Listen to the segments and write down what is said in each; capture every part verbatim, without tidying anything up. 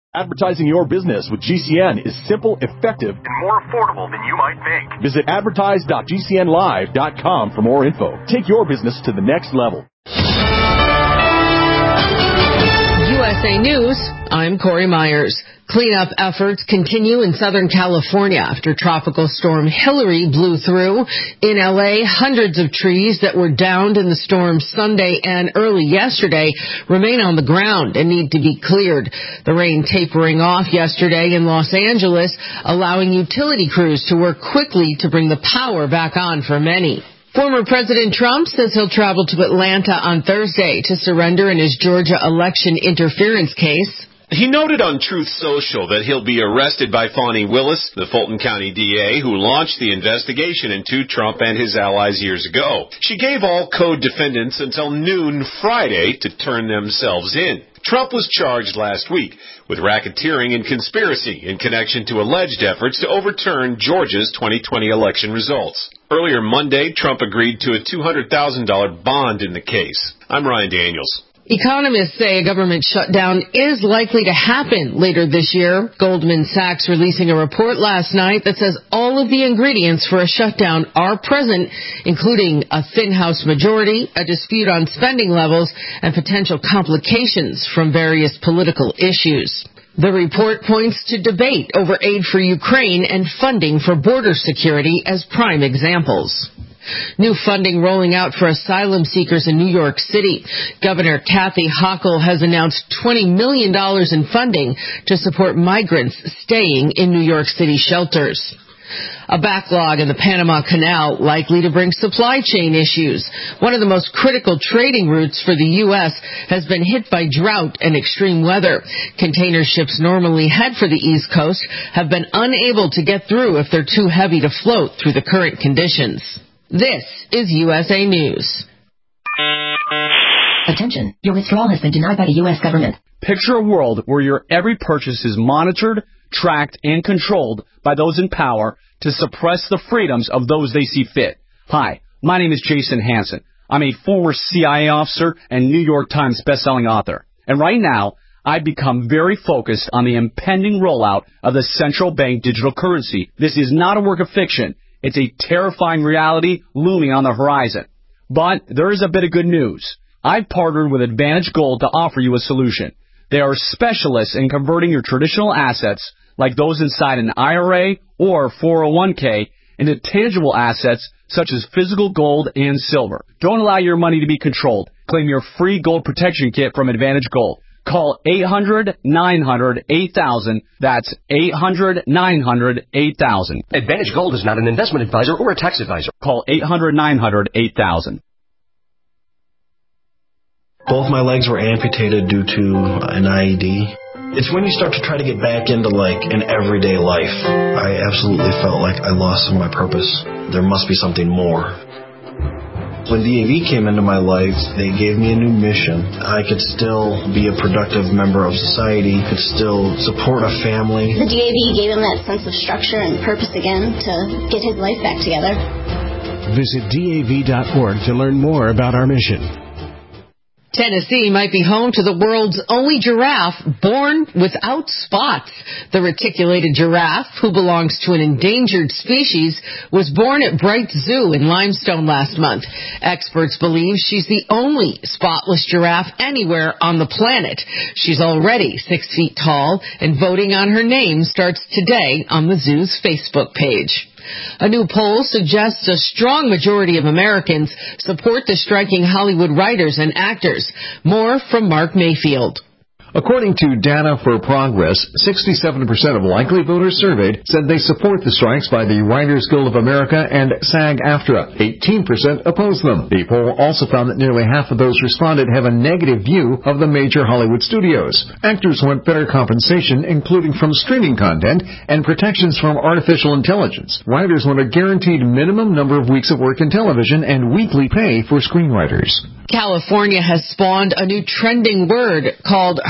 Advertising your business with G C N is simple, effective, and more affordable than you might think. Visit advertise dot g c n live dot com for more info. Take your business to the next level. U S A News, I'm Corey Myers. Cleanup efforts continue in Southern California after Tropical Storm Hilary blew through. In L A, hundreds of trees that were downed in the storm Sunday and early yesterday remain on the ground and need to be cleared. The rain tapering off yesterday in Los Angeles, allowing utility crews to work quickly to bring the power back on for many. Former President Trump says he'll travel to Atlanta on Thursday to surrender in his Georgia election interference case. He noted on Truth Social that he'll be arrested by Fani Willis, the Fulton County D A who launched the investigation into Trump and his allies years ago. She gave all co-defendants until noon Friday to turn themselves in. Trump was charged last week with racketeering and conspiracy in connection to alleged efforts to overturn Georgia's twenty twenty election results. Earlier Monday, Trump agreed to a two hundred thousand dollars bond in the case. I'm Ryan Daniels. Economists say a government shutdown is likely to happen later this year. Goldman Sachs releasing a report last night that says all of the ingredients for a shutdown are present, including a thin House majority, a dispute on spending levels, and potential complications from various political issues. The report points to debate over aid for Ukraine and funding for border security as prime examples. New funding rolling out for asylum seekers in New York City. Governor Kathy Hochul has announced twenty million dollars in funding to support migrants staying in New York City shelters. A backlog in the Panama Canal likely to bring supply chain issues. One of the most critical trading routes for the U S has been hit by drought and extreme weather. Container ships normally head for the East Coast have been unable to get through if they're too heavy to float through the current conditions. This is U S A News. Attention, your withdrawal has been denied by the U S government. Picture a world where your every purchase is monitored, tracked, and controlled by those in power to suppress the freedoms of those they see fit. Hi, my name is Jason Hansen. I'm a former C I A officer and New York Times bestselling author. And right now, I've become very focused on the impending rollout of the central bank digital currency. This is not a work of fiction. It's a terrifying reality looming on the horizon. But there is a bit of good news. I've partnered with Advantage Gold to offer you a solution. They are specialists in converting your traditional assets, like those inside an I R A or four oh one k, into tangible assets such as physical gold and silver. Don't allow your money to be controlled. Claim your free gold protection kit from Advantage Gold. Call eight hundred, nine hundred, eight thousand. That's eight hundred, nine hundred, eight thousand. Advantage Gold is not an investment advisor or a tax advisor. Call eight hundred, nine hundred, eight thousand. Both my legs were amputated due to an I E D. It's when you start to try to get back into, like, an everyday life. I absolutely felt like I lost some of my purpose. There must be something more. When D A V came into my life, they gave me a new mission. I could still be a productive member of society, could still support a family. The D A V gave him that sense of structure and purpose again to get his life back together. Visit D A V dot org to learn more about our mission. Tennessee might be home to the world's only giraffe born without spots. The reticulated giraffe, who belongs to an endangered species, was born at Bright Zoo in Limestone last month. Experts believe she's the only spotless giraffe anywhere on the planet. She's already six feet tall, and voting on her name starts today on the zoo's Facebook page. A new poll suggests a strong majority of Americans support the striking Hollywood writers and actors. More from Mark Mayfield. According to Data for Progress, sixty-seven percent of likely voters surveyed said they support the strikes by the Writers Guild of America and SAG-AFTRA. eighteen percent opposed them. The poll also found that nearly half of those responded have a negative view of the major Hollywood studios. Actors want better compensation, including from streaming content and protections from artificial intelligence. Writers want a guaranteed minimum number of weeks of work in television and weekly pay for screenwriters. California has spawned a new trending word called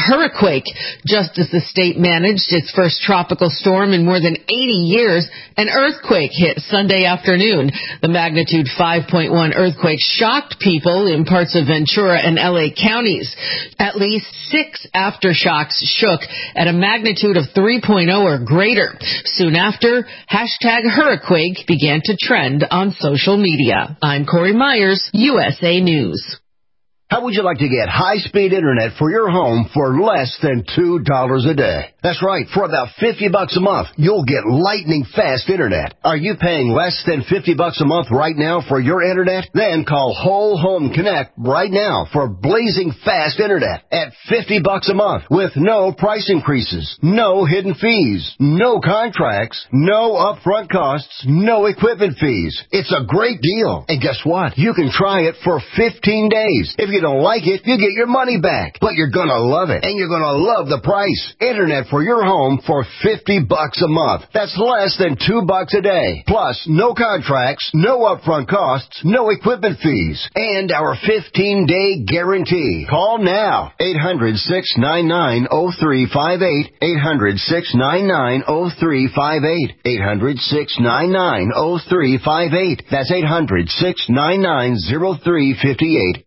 hurricane. Just as the state managed its first tropical storm in more than eighty years, an earthquake hit Sunday afternoon. The magnitude five point one earthquake shocked people in parts of Ventura and L A counties. At least six aftershocks shook at a magnitude of three point oh or greater. Soon after, hashtag hurricane began to trend on social media. I'm Corey Myers, U S A News. How would you like to get high-speed internet for your home for less than two dollars a day? That's right. For about fifty bucks a month, you'll get lightning-fast internet. Are you paying less than fifty bucks a month right now for your internet? Then call Whole Home Connect right now for blazing fast internet at fifty bucks a month with no price increases, no hidden fees, no contracts, no upfront costs, no equipment fees. It's a great deal. And guess what? You can try it for fifteen days. If you don't like it, you get your money back. But you're gonna love it, and you're gonna love the price. Internet for your home for fifty bucks a month. That's less than two bucks a day. Plus, no contracts, no upfront costs, no equipment fees, and our fifteen-day guarantee. Call now. eight hundred, six nine nine, oh three five eight. eight hundred, six nine nine, oh three five eight. eight hundred, six nine nine, oh three five eight. That's eight hundred, six nine nine, oh three five eight.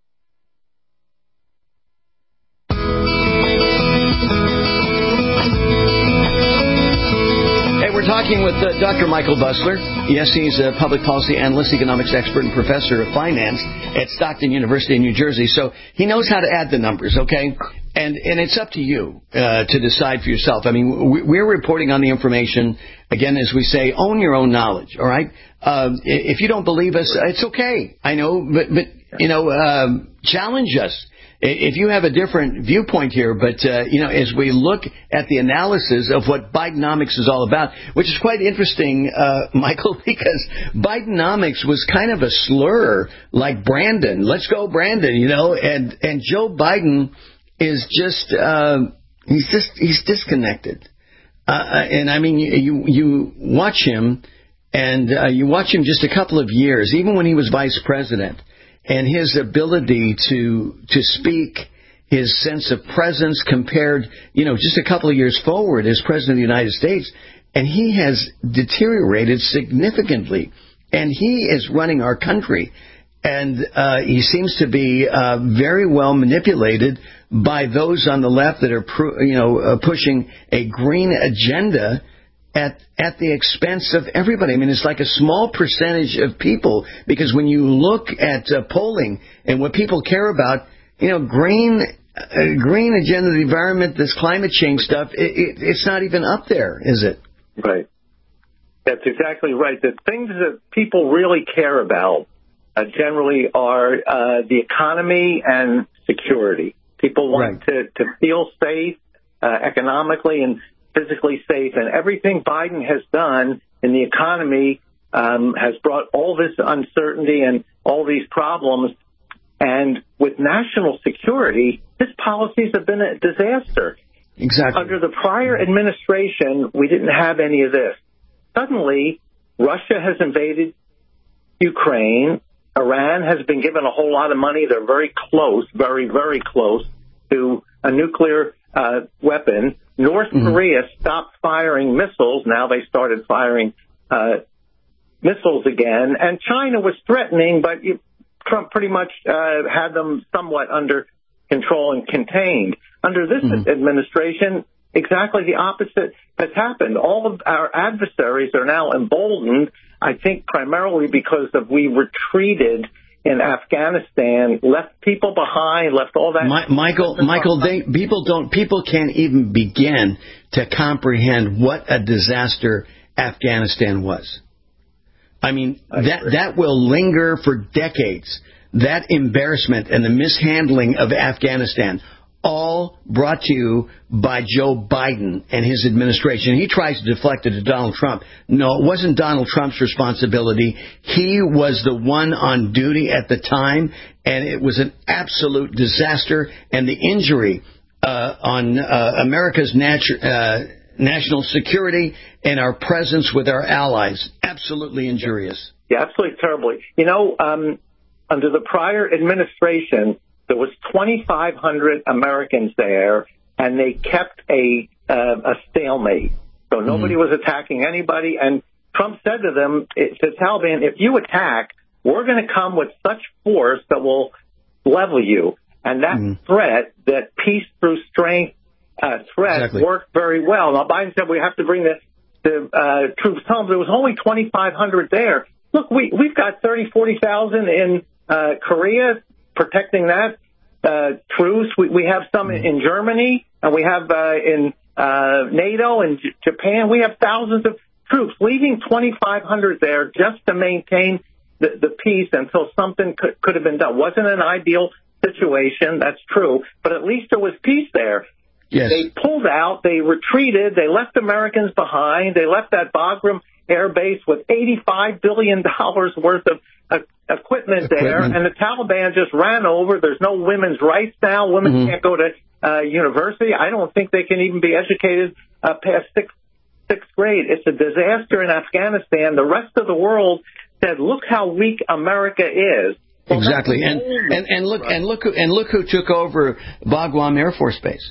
We're talking with uh, Doctor Michael Busler. Yes, he's a public policy analyst, economics expert, and professor of finance at Stockton University in New Jersey. So he knows how to add the numbers, okay? And and it's up to you uh, to decide for yourself. I mean, we, we're reporting on the information. Again, as we say, own your own knowledge, all right? Um, if you don't believe us, it's okay. I know, but, but you know, um, challenge us. If you have a different viewpoint here, but, uh, you know, as we look at the analysis of what Bidenomics is all about, which is quite interesting, uh, Michael, because Bidenomics was kind of a slur like Brandon. Let's go, Brandon, you know, and, and Joe Biden is just, uh, he's just, he's disconnected. Uh, and I mean, you, you watch him and, uh, you watch him just a couple of years, even when he was vice president. And his ability to to speak, his sense of presence compared, you know, just a couple of years forward as President of the United States, and he has deteriorated significantly. And he is running our country, and uh, he seems to be uh, very well manipulated by those on the left that are, you know, uh, pushing a green agenda at at the expense of everybody. I mean, it's like a small percentage of people, because when you look at uh, polling and what people care about, you know, green uh, green agenda, the environment, this climate change stuff, it, it, it's not even up there, is it? Right. That's exactly right. The things that people really care about uh, generally are uh, the economy and security. People want right. to, to feel safe uh, economically and physically safe, and everything Biden has done in the economy um, has brought all this uncertainty and all these problems. And with national security, his policies have been a disaster. Exactly. Under the prior administration, we didn't have any of this. Suddenly, Russia has invaded Ukraine. Iran has been given a whole lot of money. They're very close, very, very close to a nuclear uh, weapon. North mm-hmm. Korea stopped firing missiles. Now they started firing uh, missiles again. And China was threatening, but you, Trump pretty much uh, had them somewhat under control and contained. Under this mm-hmm. administration, exactly the opposite has happened. All of our adversaries are now emboldened, I think primarily because of we retreated in Afghanistan, left people behind, left all that. My, Michael, Michael, they, people don't, people can't even begin to comprehend what a disaster Afghanistan was. I mean, I that agree. that will linger for decades. That embarrassment and the mishandling of Afghanistan, all brought to you by Joe Biden and his administration. He tries to deflect it to Donald Trump. No, it wasn't Donald Trump's responsibility. He was the one on duty at the time, and it was an absolute disaster. And the injury uh, on uh, America's natu- uh, national security and our presence with our allies, absolutely injurious. Yeah, absolutely terribly. You know, um, under the prior administration, there was twenty-five hundred Americans there, and they kept a uh, a stalemate. So nobody mm-hmm. was attacking anybody. And Trump said to them, to the Taliban, if you attack, we're going to come with such force that will level you. And that mm-hmm. threat, that peace through strength uh, threat, exactly. worked very well. Now, Biden said we have to bring the, the uh, troops home. There was only twenty-five hundred there. Look, we, we've got thirty, forty thousand in uh, Korea protecting that uh, truce. We, we have some mm-hmm. in Germany, and we have uh, in uh, NATO and J- Japan. We have thousands of troops. Leaving twenty-five hundred there just to maintain the, the peace until something could, could have been done. Wasn't an ideal situation, that's true, but at least there was peace there. Yes. They pulled out, they retreated, they left Americans behind, they left that Bagram Air Base with eighty-five billion dollars worth of uh, equipment, equipment there, and the Taliban just ran over. There's no women's rights now. Women mm-hmm. can't go to uh, university. I don't think they can even be educated uh, past sixth, sixth grade. It's a disaster in Afghanistan. The rest of the world said, look how weak America is. Well, exactly, and, and and look and look who, and look who took over Bagram Air Force Base,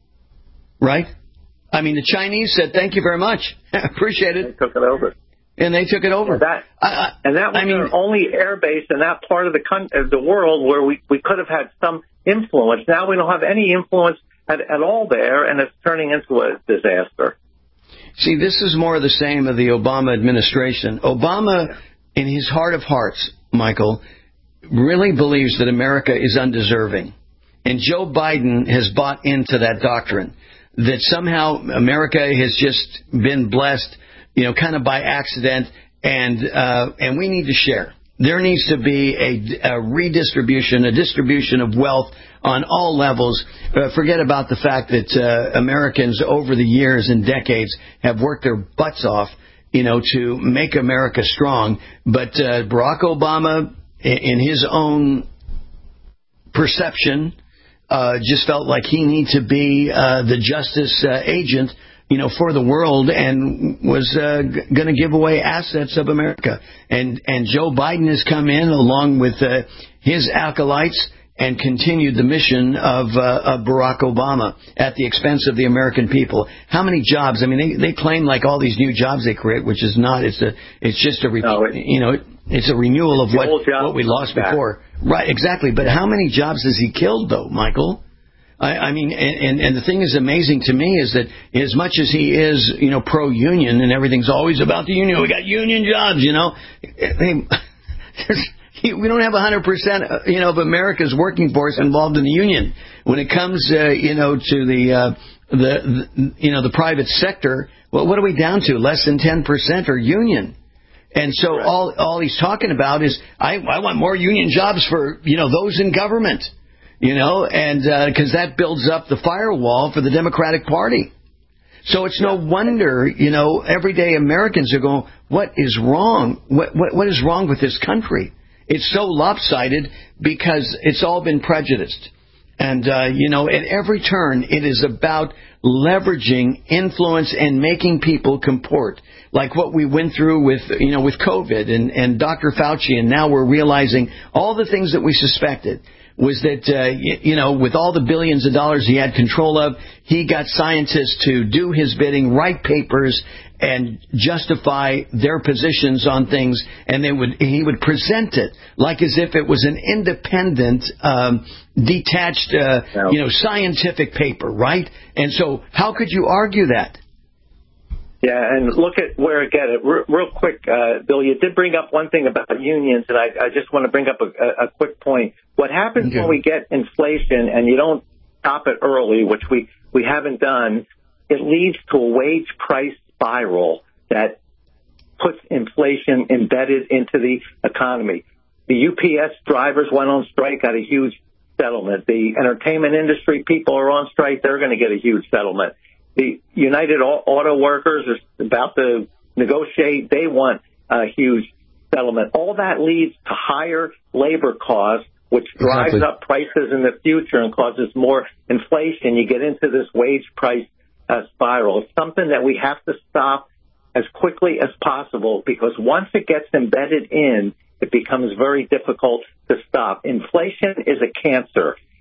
right? I mean, the Chinese said, "Thank you very much, appreciate it." They took it over, and they took it over. And that, I, I, and that was I mean, their only air base in that part of the country, of the world where we we could have had some influence. Now we don't have any influence at, at all there, and it's turning into a disaster. See, this is more of the same of the Obama administration. Obama, in his heart of hearts, Michael, really believes that America is undeserving. And Joe Biden has bought into that doctrine, that somehow America has just been blessed, you know, kind of by accident, and uh, and we need to share. There needs to be a, a redistribution, a distribution of wealth on all levels. Uh, forget about the fact that uh, Americans over the years and decades have worked their butts off, you know, to make America strong. But uh, Barack Obama, in his own perception, uh, just felt like he needed to be uh, the justice uh, agent, you know, for the world, and was uh, g- going to give away assets of America. And and Joe Biden has come in along with uh, his acolytes and continued the mission of, uh, of Barack Obama at the expense of the American people. How many jobs? I mean, they, they claim like all these new jobs they create, which is not. It's a it's just a re- no, it, you know. It's a renewal of what, what we lost before. Right, exactly. But how many jobs has he killed, though, Michael? I, I mean, and, and the thing is amazing to me is that as much as he is, you know, pro-union and everything's always about the union, we got union jobs, you know. We don't have one hundred percent, you know, of America's working force involved in the union. When it comes, uh, you know, to the, uh, the, the, you know, the private sector, well, what are we down to? Less than ten percent are union. And so right. all all he's talking about is, I, I want more union jobs for, you know, those in government, you know, and because uh, that builds up the firewall for the Democratic Party. So it's no wonder, you know, everyday Americans are going, what is wrong? What what, what is wrong with this country? It's so lopsided because it's all been prejudiced. And, uh, you know, at every turn, it is about leveraging influence and making people comport. Like what we went through with, you know, with COVID and, and Doctor Fauci, and now we're realizing all the things that we suspected was that, uh, you, you know, with all the billions of dollars he had control of, he got scientists to do his bidding, write papers, and justify their positions on things, and they would he would present it like as if it was an independent, um, detached, uh, you know, scientific paper, right? And so, how could you argue that? Yeah, and look at where it get it. Re- real quick, uh, Bill, you did bring up one thing about unions, and I, I just want to bring up a, a, a quick point. What happens okay. when we get inflation and you don't stop it early, which we, we haven't done, it leads to a wage price spiral that puts inflation embedded into the economy. The U P S drivers went on strike, got a huge settlement. The entertainment industry people are on strike, they're going to get a huge settlement. The United Auto Workers are about to negotiate, they want a huge settlement. All that leads to higher labor costs, which drives exactly. up prices in the future and causes more inflation. You get into this wage price Uh, spiral. It's something that we have to stop as quickly as possible, because once it gets embedded in, it becomes very difficult to stop. Inflation is a cancer.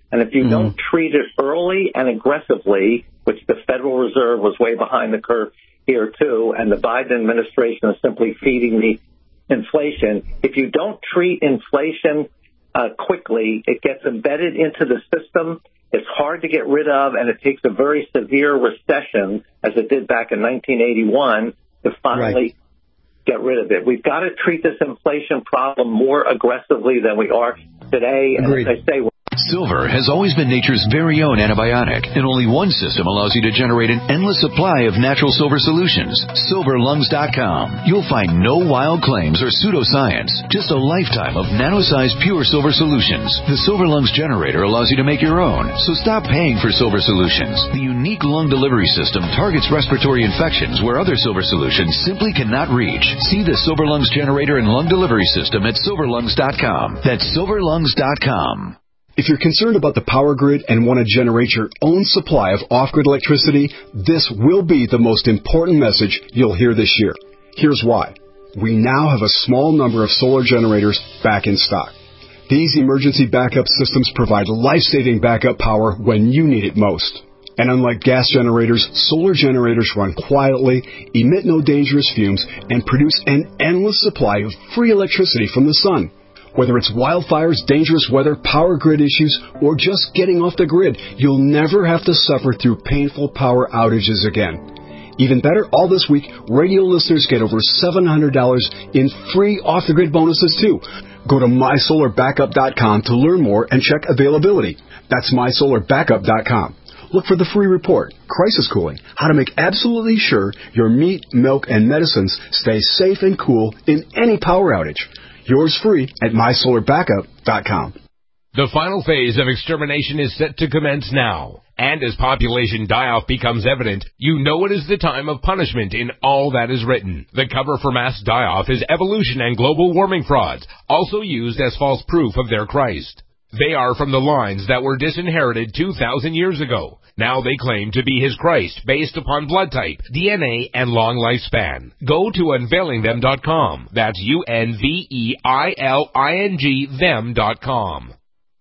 And if you Mm-hmm. don't treat it early and aggressively, which the Federal Reserve was way behind the curve here too, and the Biden administration is simply feeding the inflation, if you don't treat inflation uh, quickly, it gets embedded into the system. It's hard to get rid of, and it takes a very severe recession, as it did back in nineteen eighty-one, to finally right. get rid of it. We've got to treat this inflation problem more aggressively than we are today. Agreed. And as I say, Silver has always been nature's very own antibiotic, and only one system allows you to generate an endless supply of natural silver solutions. silver lungs dot com. You'll find no wild claims or pseudoscience, just a lifetime of nano-sized pure silver solutions. The Silver Lungs generator allows you to make your own, so stop paying for silver solutions. The unique lung delivery system targets respiratory infections where other silver solutions simply cannot reach. See the Silver Lungs generator and lung delivery system at silver lungs dot com. That's silver lungs dot com. If you're concerned about the power grid and want to generate your own supply of off-grid electricity, this will be the most important message you'll hear this year. Here's why. We now have a small number of solar generators back in stock. These emergency backup systems provide life-saving backup power when you need it most. And unlike gas generators, solar generators run quietly, emit no dangerous fumes, and produce an endless supply of free electricity from the sun. Whether it's wildfires, dangerous weather, power grid issues, or just getting off the grid, you'll never have to suffer through painful power outages again. Even better, all this week, radio listeners get over seven hundred dollars in free off-the-grid bonuses, too. Go to my solar backup dot com to learn more and check availability. That's my solar backup dot com. Look for the free report, Crisis Cooling, how to make absolutely sure your meat, milk, and medicines stay safe and cool in any power outage. Yours free at my solar backup dot com. The final phase of extermination is set to commence now. And as population die-off becomes evident, you know it is the time of punishment in all that is written. The cover for mass die-off is evolution and global warming frauds, also used as false proof of their Christ. They are from the lines that were disinherited two thousand years ago. Now they claim to be his Christ based upon blood type, D N A, and long lifespan. Go to unveiling them dot com. That's U N V E I L I N G them dot com.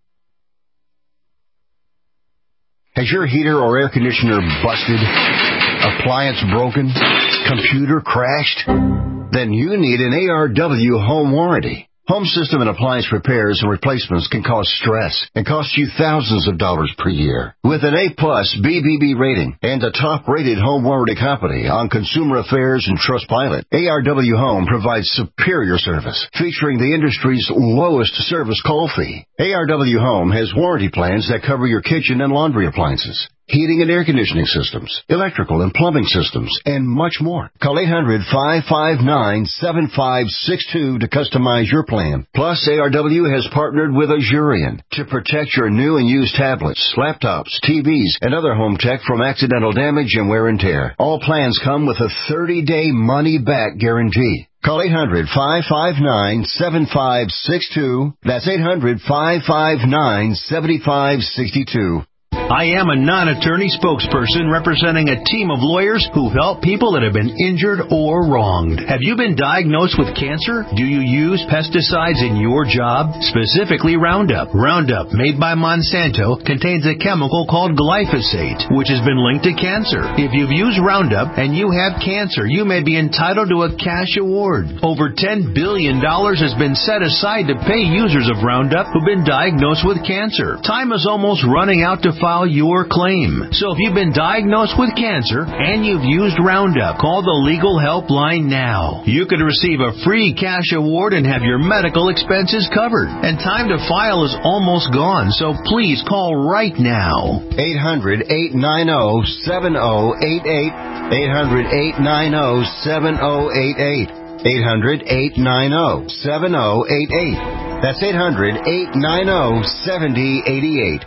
Has your heater or air conditioner busted? Appliance broken? Computer crashed? Then you need an A R W home warranty. Home system and appliance repairs and replacements can cause stress and cost you thousands of dollars per year. With an A-plus B B B rating and a top-rated home warranty company on Consumer Affairs and Trustpilot, A R W Home provides superior service, featuring the industry's lowest service call fee. A R W Home has warranty plans that cover your kitchen and laundry appliances, heating and air conditioning systems, electrical and plumbing systems, and much more. Call eight hundred, five five nine, seven five six two to customize your plan. Plus, A R W has partnered with Azurion to protect your new and used tablets, laptops, T Vs, and other home tech from accidental damage and wear and tear. All plans come with a thirty-day money-back guarantee. Call eight hundred, five five nine, seven five six two. That's eight hundred, five five nine, seven five six two. I am a non-attorney spokesperson representing a team of lawyers who help people that have been injured or wronged. Have you been diagnosed with cancer? Do you use pesticides in your job? Specifically Roundup. Roundup, made by Monsanto, contains a chemical called glyphosate, which has been linked to cancer. If you've used Roundup and you have cancer, you may be entitled to a cash award. Over ten billion dollars has been set aside to pay users of Roundup who've been diagnosed with cancer. Time is almost running out to file your claim. So if you've been diagnosed with cancer and you've used Roundup, call the legal helpline now. You could receive a free cash award and have your medical expenses covered. And time to file is almost gone, so please call right now. eight hundred, eight nine zero, seven zero eight eight. eight hundred, eight nine zero, seven zero eight eight. eight hundred, eight nine zero, seven zero eight eight. That's eight hundred, eight nine zero, seven zero eight eight.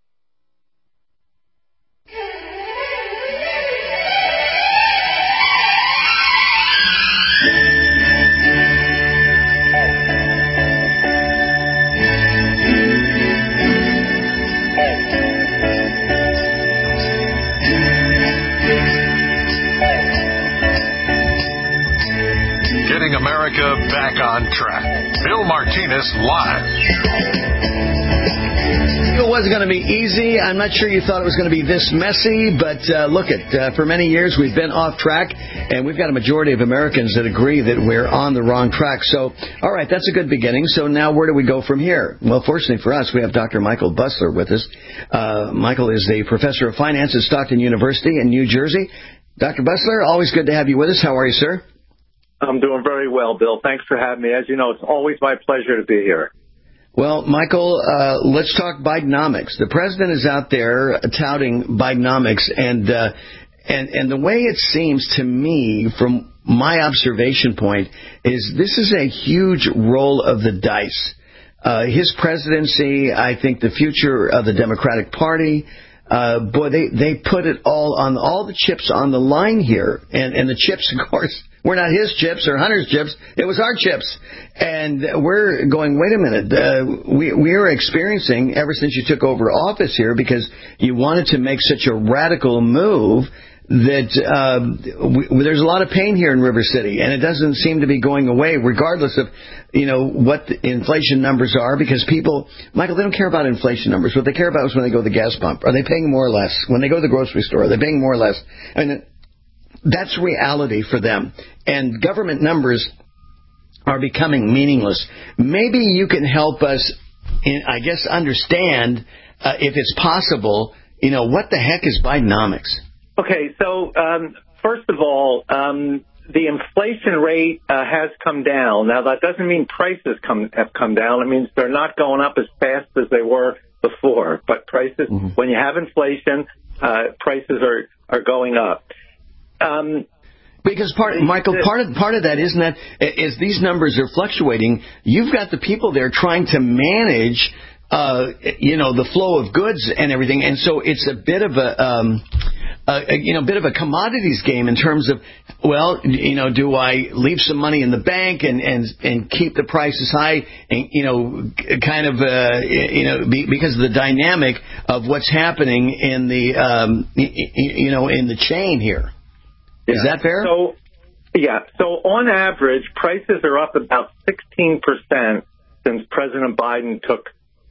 America back on track. Bill Martinez live. wasn't going to be easy. I'm not sure you thought it was going to be this messy, but uh, look at uh, for many years we've been off track, and we've got a majority of Americans that agree that we're on the wrong track. So, all right, that's a good beginning. So now where do we go from here? Well, fortunately for us, we have Doctor Michael Busler with us. Uh, Michael is the professor of finance at Stockton University in New Jersey. Doctor Busler, always good to have you with us. How are you, sir? I'm doing very well, Bill. Thanks for having me. As you know, it's always my pleasure to be here. Well, Michael, uh, let's talk Bidenomics. The president is out there touting Bidenomics, and uh, and and the way it seems to me, from my observation point, is this is a huge roll of the dice. Uh, his presidency, I think, the future of the Democratic Party. Uh, boy, they, they put it all on, all the chips on the line here. And, and the chips, of course, were not his chips or Hunter's chips. It was our chips. And we're going, wait a minute, uh, we, we are experiencing, ever since you took over office here, because you wanted to make such a radical move, that uh, we, there's a lot of pain here in River City, and it doesn't seem to be going away, regardless of, you know, what the inflation numbers are, because people, Michael, they don't care about inflation numbers. What they care about is when they go to the gas pump. Are they paying more or less? When they go to the grocery store, are they paying more or less? I mean, that's reality for them. And government numbers are becoming meaningless. Maybe you can help us, in, I guess, understand, uh, if it's possible, you know, what the heck is Bidenomics? Okay, so um, first of all, um, the inflation rate uh, has come down. Now, that doesn't mean prices come, have come down. It means they're not going up as fast as they were before. But prices, mm-hmm. when you have inflation, uh, prices are, are going up. Um, Because part, Michael, part of part of that isn't that as these numbers are fluctuating, you've got the people there trying to manage, uh, you know, the flow of goods and everything, and so it's a bit of a, um, a, you know, bit of a commodities game in terms of, well, you know, do I leave some money in the bank and and and keep the prices high, and you know, kind of, uh, you know, be, because of the dynamic of what's happening in the, um, you know, in the chain here. Is yeah. that fair? So, yeah. So on average, prices are up about sixteen percent since President Biden took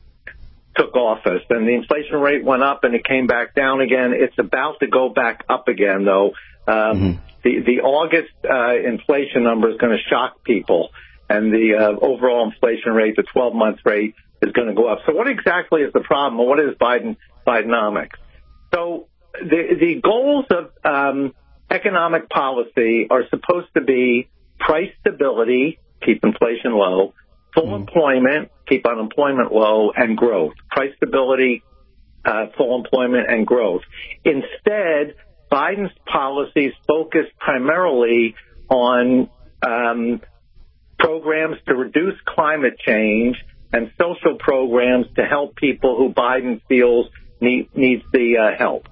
took office. And the inflation rate went up and it came back down again. It's about to go back up again, though. Um, mm-hmm. The, the August uh, inflation number is going to shock people. And the uh, overall inflation rate, the twelve-month rate, is going to go up. So what exactly is the problem? What is Biden Bidenomics? So the, the goals of um, economic policy are supposed to be price stability, keep inflation low, full mm-hmm. employment, keep unemployment low, and growth. Price stability, uh, full employment, and growth. Instead, Biden's policies focus primarily on um, programs to reduce climate change and social programs to help people who Biden feels need, needs the uh, help.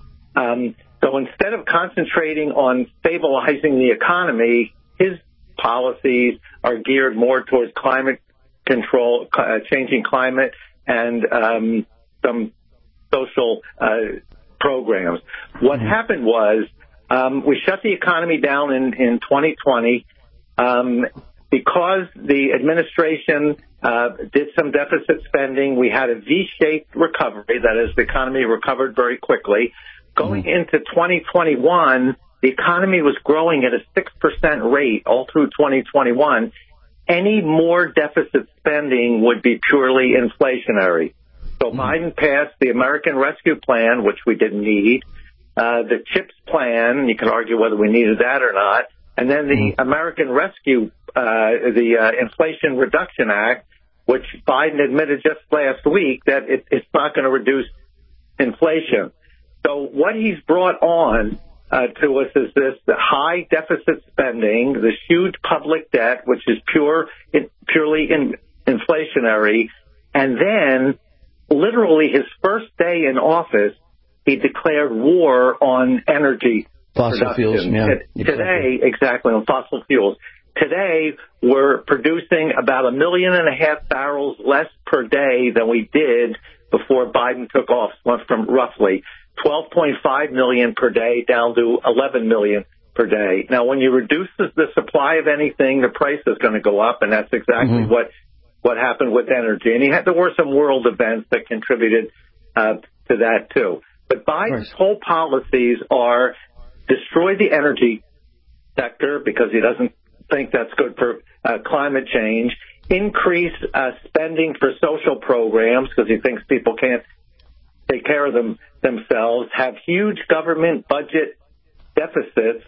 Um, so instead of concentrating on stabilizing the economy, his policies are geared more towards climate control, uh, changing climate, and um, some social uh, programs. What mm-hmm. happened was um, we shut the economy down in, in twenty twenty um, because the administration uh, did some deficit spending. We had a V-shaped recovery. That is, the economy recovered very quickly. Going mm-hmm. into twenty twenty-one, the economy was growing at a six percent rate all through twenty twenty-one. Any more deficit spending would be purely inflationary. So mm-hmm. Biden passed the American Rescue Plan, which we didn't need, uh, the CHIPS Plan, you can argue whether we needed that or not, and then the mm-hmm. American Rescue, uh, the uh, Inflation Reduction Act, which Biden admitted just last week that it, it's not going to reduce inflation. So what he's brought on uh, to us is this the high deficit spending, this huge public debt, which is pure, in, purely in, inflationary, and then literally his first day in office, he declared war on energy fossil production. fuels. Yeah, Today, exactly. exactly, on fossil fuels. Today, we're producing about a million and a half barrels less per day than we did before Biden took office, went from roughly twelve point five million per day down to eleven million per day. Now, when you reduce the, the supply of anything, the price is going to go up, and that's exactly mm-hmm. what what happened with energy. And he had, there were some world events that contributed uh, to that, too. But Biden's whole policies are destroy the energy sector because he doesn't think that's good for uh, climate change, increase uh, spending for social programs because he thinks people can't take care of them themselves, have huge government budget deficits,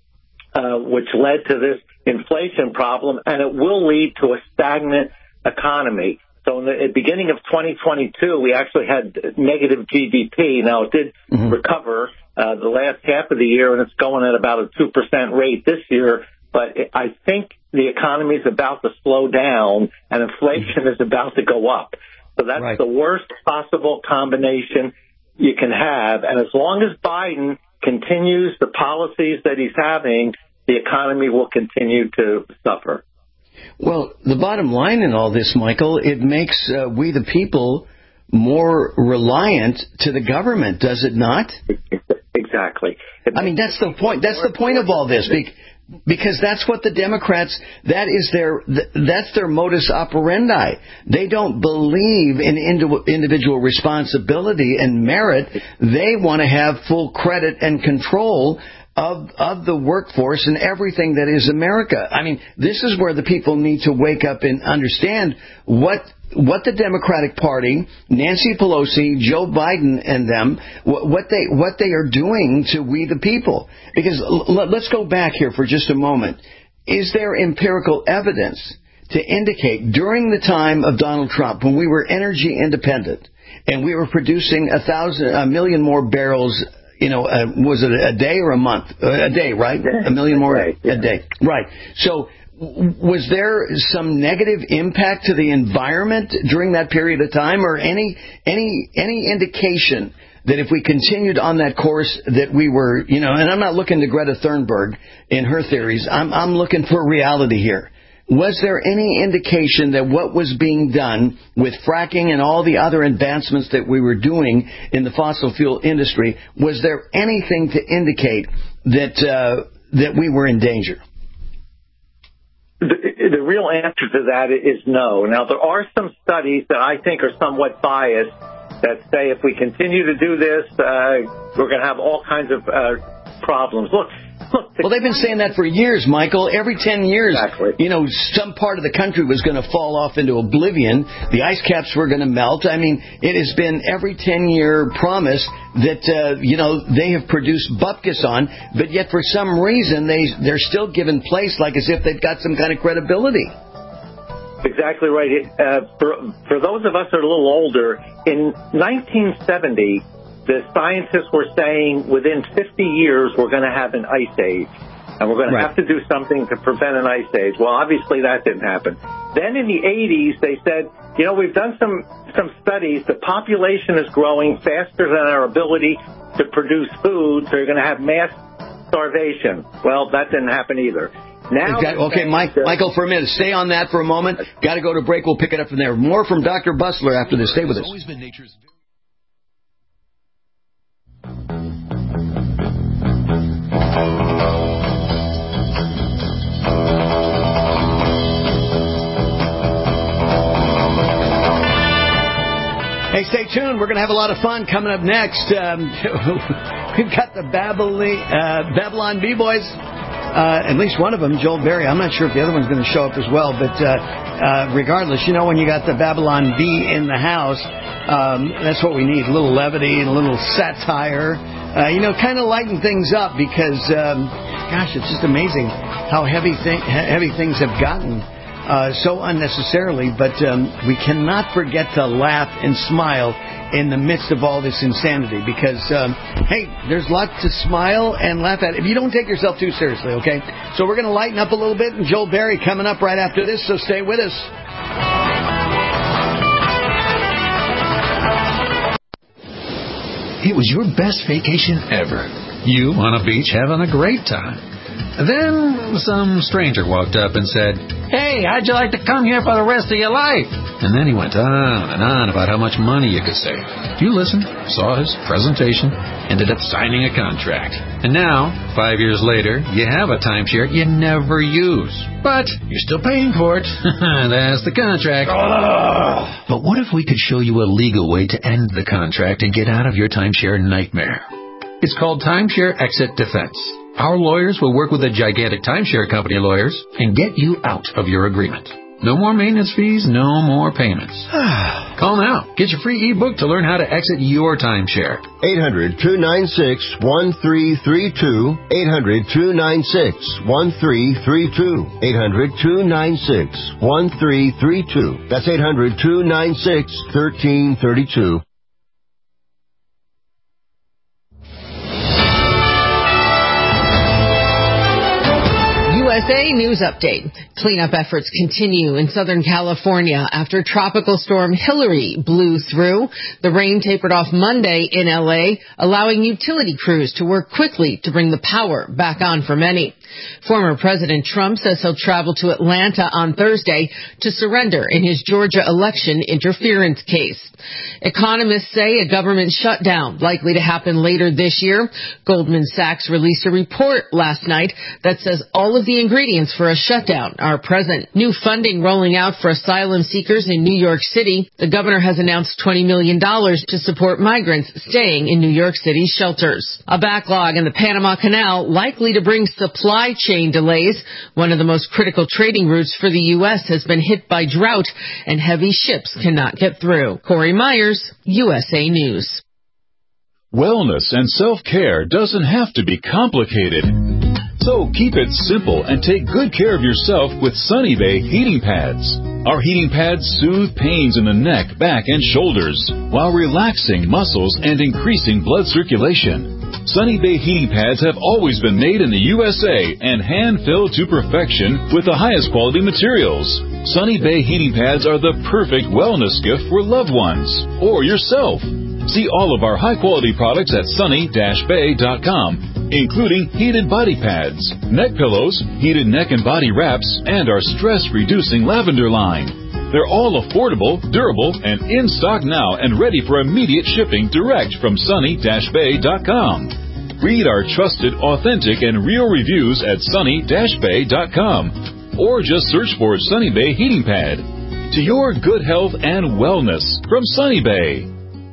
uh, which led to this inflation problem, and it will lead to a stagnant economy. So in the beginning of twenty twenty-two, we actually had negative G D P. Now, it did mm-hmm. recover uh, the last half of the year, and it's going at about a two percent rate this year. But I think the economy is about to slow down, and inflation is about to go up. So that's right. The worst possible combination you can have. And as long as Biden continues the policies that he's having, the economy will continue to suffer. Well, the bottom line in all this, Michael, it makes uh, we the people more reliant to the government, does it not? Exactly. I mean, that's the point. That's the point of all this, because that's what the Democrats, that is their, that's their modus operandi. They don't believe in individual responsibility and merit. They want to have full credit and control of of the workforce and everything that is America. I mean, this is where the people need to wake up and understand what what the Democratic Party, Nancy Pelosi, Joe Biden, and them, what they what they are doing to we the people. Because l- let's go back here for just a moment. Is there empirical evidence to indicate during the time of Donald Trump, when we were energy independent and we were producing a thousand, a million more barrels? You know, uh, was it a day or a month? Uh, a day, right? A million more a day, yeah. a day. Right. So w- was there some negative impact to the environment during that period of time, or any any any indication that if we continued on that course that we were, you know, and I'm not looking to Greta Thunberg in her theories. I'm I'm looking for reality here. Was there any indication that what was being done with fracking and all the other advancements that we were doing in the fossil fuel industry, was there anything to indicate that uh, that we were in danger? The, the real answer to that is no. Now, there are some studies that I think are somewhat biased that say if we continue to do this, uh, we're going to have all kinds of uh, problems. Look. Well, they've been saying that for years, Michael. Every ten years, exactly. you know, some part of the country was going to fall off into oblivion. The ice caps were going to melt. I mean, it has been every ten-year promise that, uh, you know, they have produced bupkis on, but yet for some reason they, they're still given place like as if they've got some kind of credibility. Exactly right. Uh, for, for those of us that are a little older, in nineteen seventy, the scientists were saying within fifty years we're going to have an ice age, and we're going right. to have to do something to prevent an ice age. Well, obviously that didn't happen. Then in the eighties, they said, you know, we've done some some studies. The population is growing faster than our ability to produce food, so you're going to have mass starvation. Well, that didn't happen either. Now, exactly. Okay, Mike, uh, Michael, for a minute, stay on that for a moment. Got to go to break. We'll pick it up from there. More from Doctor Busler after this. Stay with us. Always been nature's. Hey, stay tuned. We're going to have a lot of fun coming up next. Um, we've got the Babylon, uh, Babylon B-Boys. Uh, at least one of them, Joel Berry. I'm not sure if the other one's going to show up as well. But uh, uh, regardless, you know, when you got the Babylon B in the house, um, that's what we need. A little levity and a little satire. Uh, you know, kind of lighten things up because, um, gosh, it's just amazing how heavy, thi- heavy things have gotten uh, so unnecessarily. But um, we cannot forget to laugh and smile in the midst of all this insanity because, um, hey, there's lots to smile and laugh at if you don't take yourself too seriously, okay? So we're going to lighten up a little bit, and Joel Berry coming up right after this, so stay with us. It was your best vacation ever. You on a beach having a great time. Then some stranger walked up and said, "Hey, how'd you like to come here for the rest of your life?" And then he went on and on about how much money you could save. You listened, saw his presentation, ended up signing a contract. And now, five years later, you have a timeshare you never use. But you're still paying for it. That's the contract. Ugh. But what if we could show you a legal way to end the contract and get out of your timeshare nightmare? It's called Timeshare Exit Defense. Our lawyers will work with the gigantic timeshare company lawyers and get you out of your agreement. No more maintenance fees, no more payments. Call now. Get your free ebook to learn how to exit your timeshare. eight hundred, two nine six, one three three two. eight hundred, two nine six, one three three two. eight hundred, two nine six, one three three two. That's eight hundred, two nine six, one three three two. U S A News Update. Cleanup efforts continue in Southern California after Tropical Storm Hillary blew through. The rain tapered off Monday in L A, allowing utility crews to work quickly to bring the power back on for many. Former President Trump says he'll travel to Atlanta on Thursday to surrender in his Georgia election interference case. Economists say a government shutdown likely to happen later this year. Goldman Sachs released a report last night that says all of the ingredients for a shutdown are present. New funding rolling out for asylum seekers in New York City. The governor has announced twenty million dollars to support migrants staying in New York City shelters. A backlog in the Panama Canal likely to bring supply chain delays. One of the most critical trading routes for the U S has been hit by drought and heavy ships cannot get through. Corey Myers, U S A News. Wellness and self-care doesn't have to be complicated. So keep it simple and take good care of yourself with Sunny Bay heating pads. Our heating pads soothe pains in the neck, back, and shoulders while relaxing muscles and increasing blood circulation. Sunny Bay heating pads have always been made in the U S A and hand-filled to perfection with the highest quality materials. Sunny Bay heating pads are the perfect wellness gift for loved ones or yourself. See all of our high-quality products at sunny dash bay dot com, including heated body pads, neck pillows, heated neck and body wraps, and our stress-reducing lavender line. They're all affordable, durable, and in stock now and ready for immediate shipping direct from sunny dash bay dot com. Read our trusted, authentic, and real reviews at sunny dash bay dot com or just search for Sunny Bay Heating Pad. To your good health and wellness from Sunny Bay.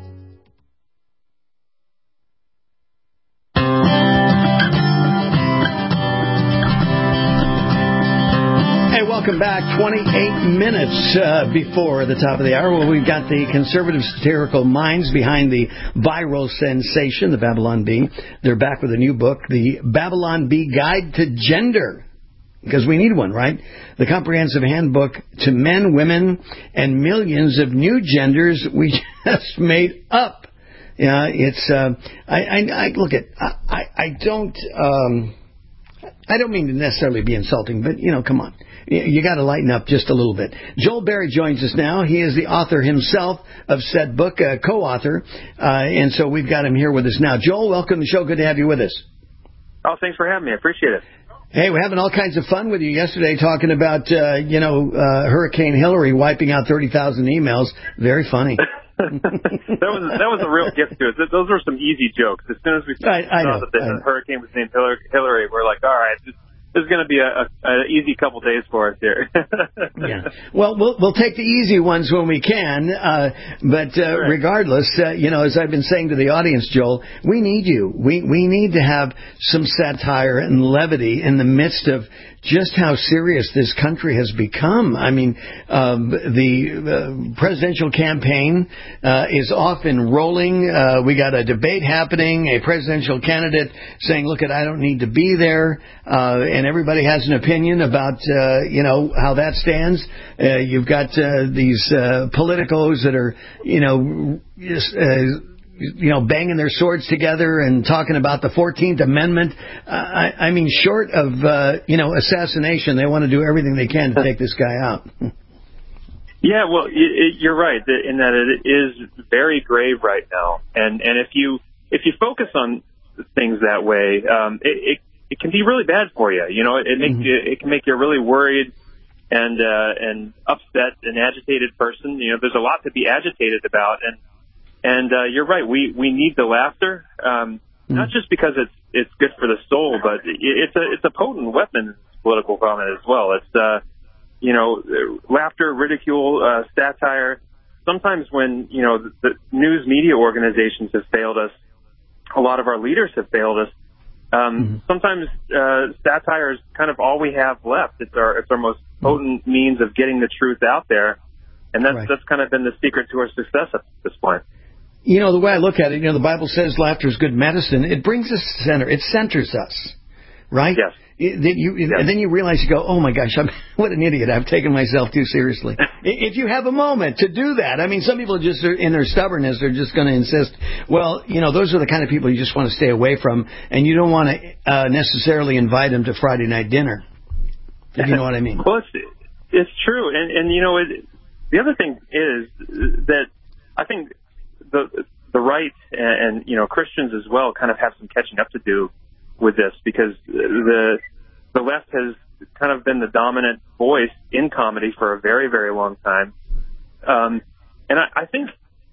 Welcome back. twenty-eight minutes uh, before the top of the hour. Well, we've got the conservative satirical minds behind the viral sensation, the Babylon Bee. They're back with a new book, The Babylon Bee Guide to Gender. Because we need one, right? The comprehensive handbook to men, women, and millions of new genders we just made up. Yeah, it's. Uh, I, I, I look at. I, I don't. Um, I don't mean to necessarily be insulting, but you know, come on. You got to lighten up just a little bit. Joel Berry joins us now. He is the author himself of said book, uh, co-author, uh, and so we've got him here with us now. Joel, welcome to the show. Good to have you with us. Oh, thanks for having me. I appreciate it. Hey, we're having all kinds of fun with you yesterday, talking about uh, you know uh, Hurricane Hillary wiping out thirty thousand emails. Very funny. that was that was a real gift to us. Those were some easy jokes. As soon as we saw I, I know, that the I know. hurricane was named Hillary, we're like, all right, this, this is going to be a, a, a easy couple days for us here. Yeah. Well, we'll we'll take the easy ones when we can. Uh, but uh, right. regardless, uh, you know, as I've been saying to the audience, Joel, we need you. We we need to have some satire and levity in the midst of just how serious this country has become. I mean, um, the uh, presidential campaign uh, is off and rolling. Uh, we got a debate happening, a presidential candidate saying, look, I don't need to be there. Uh, and everybody has an opinion about, uh, you know, how that stands. Uh, you've got uh, these uh, politicos that are, you know, just, uh, you know, banging their swords together and talking about the fourteenth Amendment. Uh, I, I mean, short of, uh, you know, assassination, they want to do everything they can to take this guy out. Yeah, well, it, you're right in that it is very grave right now. And, and if you if you focus on things that way, um, it, it it can be really bad for you. You know, it, it makes mm-hmm. you, it can make you a really worried and uh, and upset and agitated person. You know, there's a lot to be agitated about, and and uh, you're right. We we need the laughter, um, mm-hmm. not just because it's it's good for the soul, but it, it's a it's a potent weapon in political comment as well. It's uh, you know, laughter, ridicule, uh, satire. Sometimes when, you know, the, the news media organizations have failed us, a lot of our leaders have failed us. Um, mm-hmm. Sometimes uh, satire is kind of all we have left. It's our it's our most potent mm-hmm. means of getting the truth out there, and that's right. that's kind of been the secret to our success at this point. You know, the way I look at it, you know, the Bible says laughter is good medicine. It brings us center. It centers us, right? Yes. It, then you yes. and then you realize, you go, oh my gosh, I'm what an idiot! I've taken myself too seriously. If you have a moment to do that, I mean, some people just are, in their stubbornness, are just going to insist. Well, you know, those are the kind of people you just want to stay away from, and you don't want to uh, necessarily invite them to Friday night dinner. If you know what I mean? Well, it's, it's true, and and you know, it, the other thing is that I think the the right and, and you know Christians as well kind of have some catching up to do with this, because the the left has kind of been the dominant voice in comedy for a very, very long time. Um, and I, I think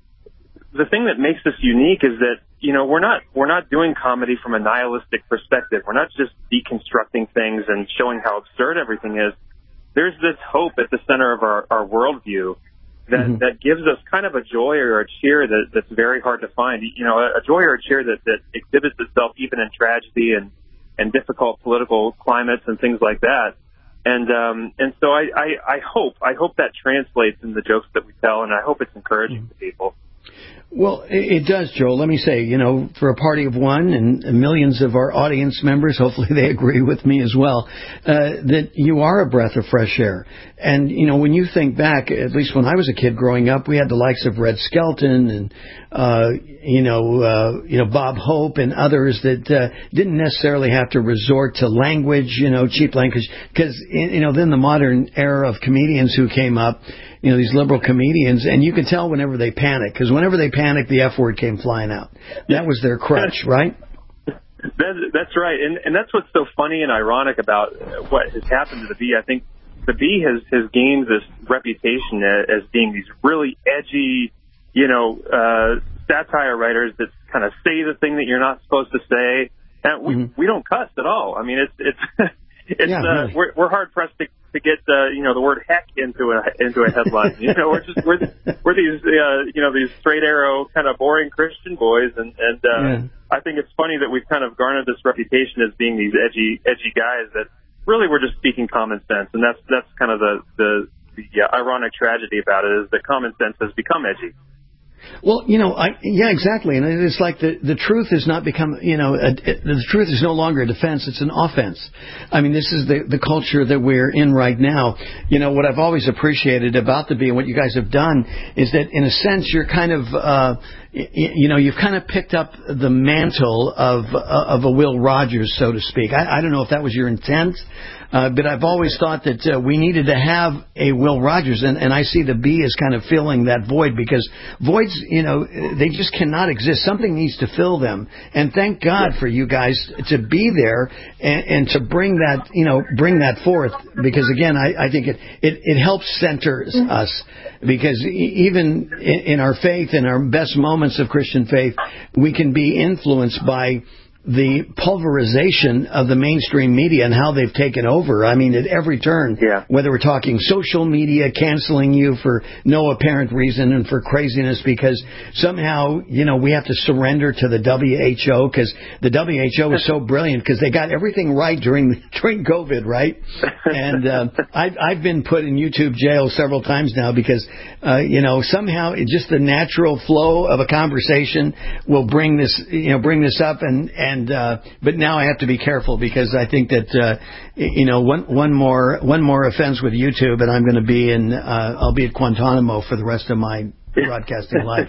the thing that makes us unique is that, you know, we're not we're not doing comedy from a nihilistic perspective. We're not just deconstructing things and showing how absurd everything is. There's this hope at the center of our, our worldview that, mm-hmm. that gives us kind of a joy or a cheer that, that's very hard to find. You know, a, a joy or a cheer that, that exhibits itself even in tragedy and, and difficult political climates and things like that. And um, and so I, I, I hope I hope that translates in the jokes that we tell, and I hope it's encouraging mm-hmm. to people. Well, it does, Joel. Let me say, you know, for a party of one and millions of our audience members, hopefully they agree with me as well, uh, that you are a breath of fresh air. And, you know, when you think back, at least when I was a kid growing up, we had the likes of Red Skelton and, uh, you know, uh, you know, Bob Hope and others that uh, didn't necessarily have to resort to language, you know, cheap language, because, you know, then the modern era of comedians who came up, you know, these liberal comedians, and you could tell whenever they panic, because whenever they panic, the F word came flying out. That was their crutch, right? That, that's right, and and that's what's so funny and ironic about what has happened to the Bee. I think the Bee has has gained this reputation as, as being these really edgy, you know, uh, satire writers that kind of say the thing that you're not supposed to say. And we mm-hmm. we don't cuss at all. I mean, it's it's it's yeah, uh, really. we're we're hard pressed to to get uh, you know the word heck into a into a headline. You know, we're just we're we're these uh, you know these straight arrow kind of boring Christian boys, and and uh, yeah. I think it's funny that we've kind of garnered this reputation as being these edgy edgy guys that really we're just speaking common sense, and that's that's kind of the the, the uh, ironic tragedy about it, is that common sense has become edgy. Well, you know, I, yeah, exactly. And it's like the, the truth has not become, you know, a, it, the truth is no longer a defense, it's an offense. I mean, this is the, the culture that we're in right now. You know, what I've always appreciated about the Bee and what you guys have done is that, in a sense, you're kind of, uh, y- you know, you've kind of picked up the mantle of, uh, of a Will Rogers, so to speak. I, I don't know if that was your intent. Uh, but I've always thought that uh, we needed to have a Will Rogers, and, and I see the Bee as kind of filling that void, because voids, you know, they just cannot exist. Something needs to fill them. And thank God for you guys to be there and, and to bring that, you know, bring that forth, because again, I, I think it, it, it helps center us, because even in, in our faith, in our best moments of Christian faith, we can be influenced by the pulverization of the mainstream media and how they've taken over. I mean, at every turn, yeah. whether we're talking social media canceling you for no apparent reason and for craziness because somehow, you know, we have to surrender to the W H O, because the W H O is so brilliant because they got everything right during during COVID, right? And uh, I've, I've been put in YouTube jail several times now because, uh, you know, somehow it just the natural flow of a conversation will bring this, you know, bring this up and, and And uh, but now I have to be careful, because I think that uh, you know one one more one more offense with YouTube and I'm going to be in uh, I'll be at Guantanamo for the rest of my broadcasting life.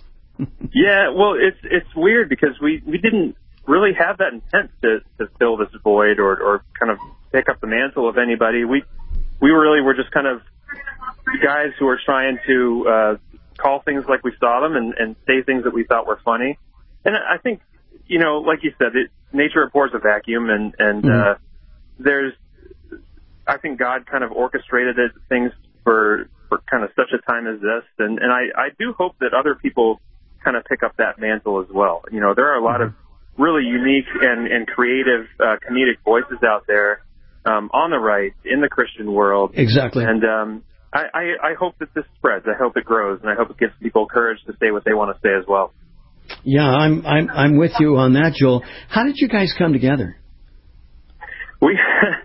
Yeah, well, it's it's weird because we, we didn't really have that intent to, to fill this void or, or kind of pick up the mantle of anybody. We we really were just kind of guys who were trying to uh, call things like we saw them and, and say things that we thought were funny. And I think, you know, like you said, it, nature abhors a vacuum, and and Mm-hmm. uh, there's, I think God kind of orchestrated it, things for for kind of such a time as this, and and I I do hope that other people kind of pick up that mantle as well. You know, there are a lot of really unique and and creative uh, comedic voices out there um, on the right in the Christian world. Exactly. And um, I, I I hope that this spreads. I hope it grows, and I hope it gives people courage to say what they want to say as well. Yeah, I'm I'm I'm with you on that, Joel. How did you guys come together? We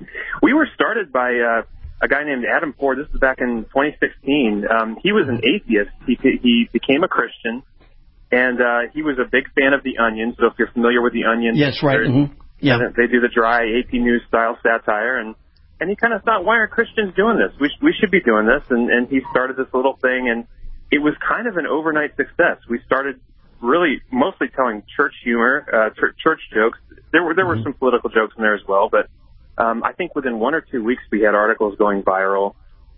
we were started by uh, a guy named Adam Ford. This was back in twenty sixteen. Um, he was an atheist. He he became a Christian, and uh, he was a big fan of The Onion. So if you're familiar with The Onion, Yes, right. Mm-hmm. Yeah, they do the dry A P News style satire, and and he kind of thought, why are Christians doing this? We sh- we should be doing this, and and he started this little thing, and it was kind of an overnight success. We started really mostly telling church humor, uh, ch- church jokes. There were there were some political jokes in there as well, but um, I think within one or two weeks we had articles going viral.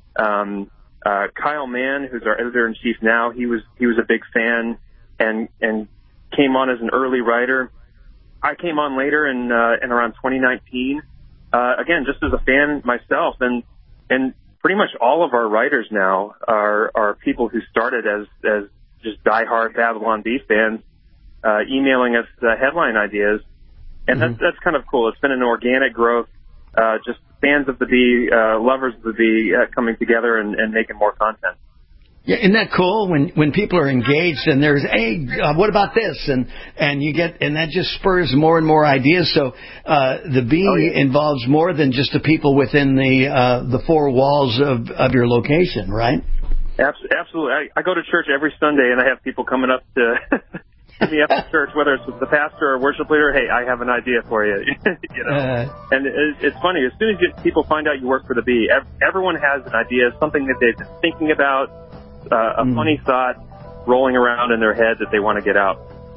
Um, uh, Kyle Mann, who's our editor in chief now, he was he was a big fan and and came on as an early writer. I came on later in uh, in around twenty nineteen, uh, again just as a fan myself, and and pretty much all of our writers now are are people who started as as just diehard Babylon Bee fans, uh, emailing us uh, headline ideas. And mm-hmm. that's, that's kind of cool. It's been an organic growth, uh, just fans of the Bee, uh, lovers of the Bee uh, coming together and, and making more content. Yeah, isn't that cool when, when people are engaged and there's, hey, uh, what about this? And, and you get, and that just spurs more and more ideas. So, uh, the Bee oh, yeah. involves more than just the people within the, uh, the four walls of, of your location, right? Absolutely. I, I go to church every Sunday, and I have people coming up to hit me after church, whether it's the pastor or worship leader. Hey, I have an idea for you. you know, uh, and it, it's funny. As soon as you, people find out you work for the Bee, everyone has an idea, something that they've been thinking about, uh, a mm. funny thought rolling around in their head that they want to get out.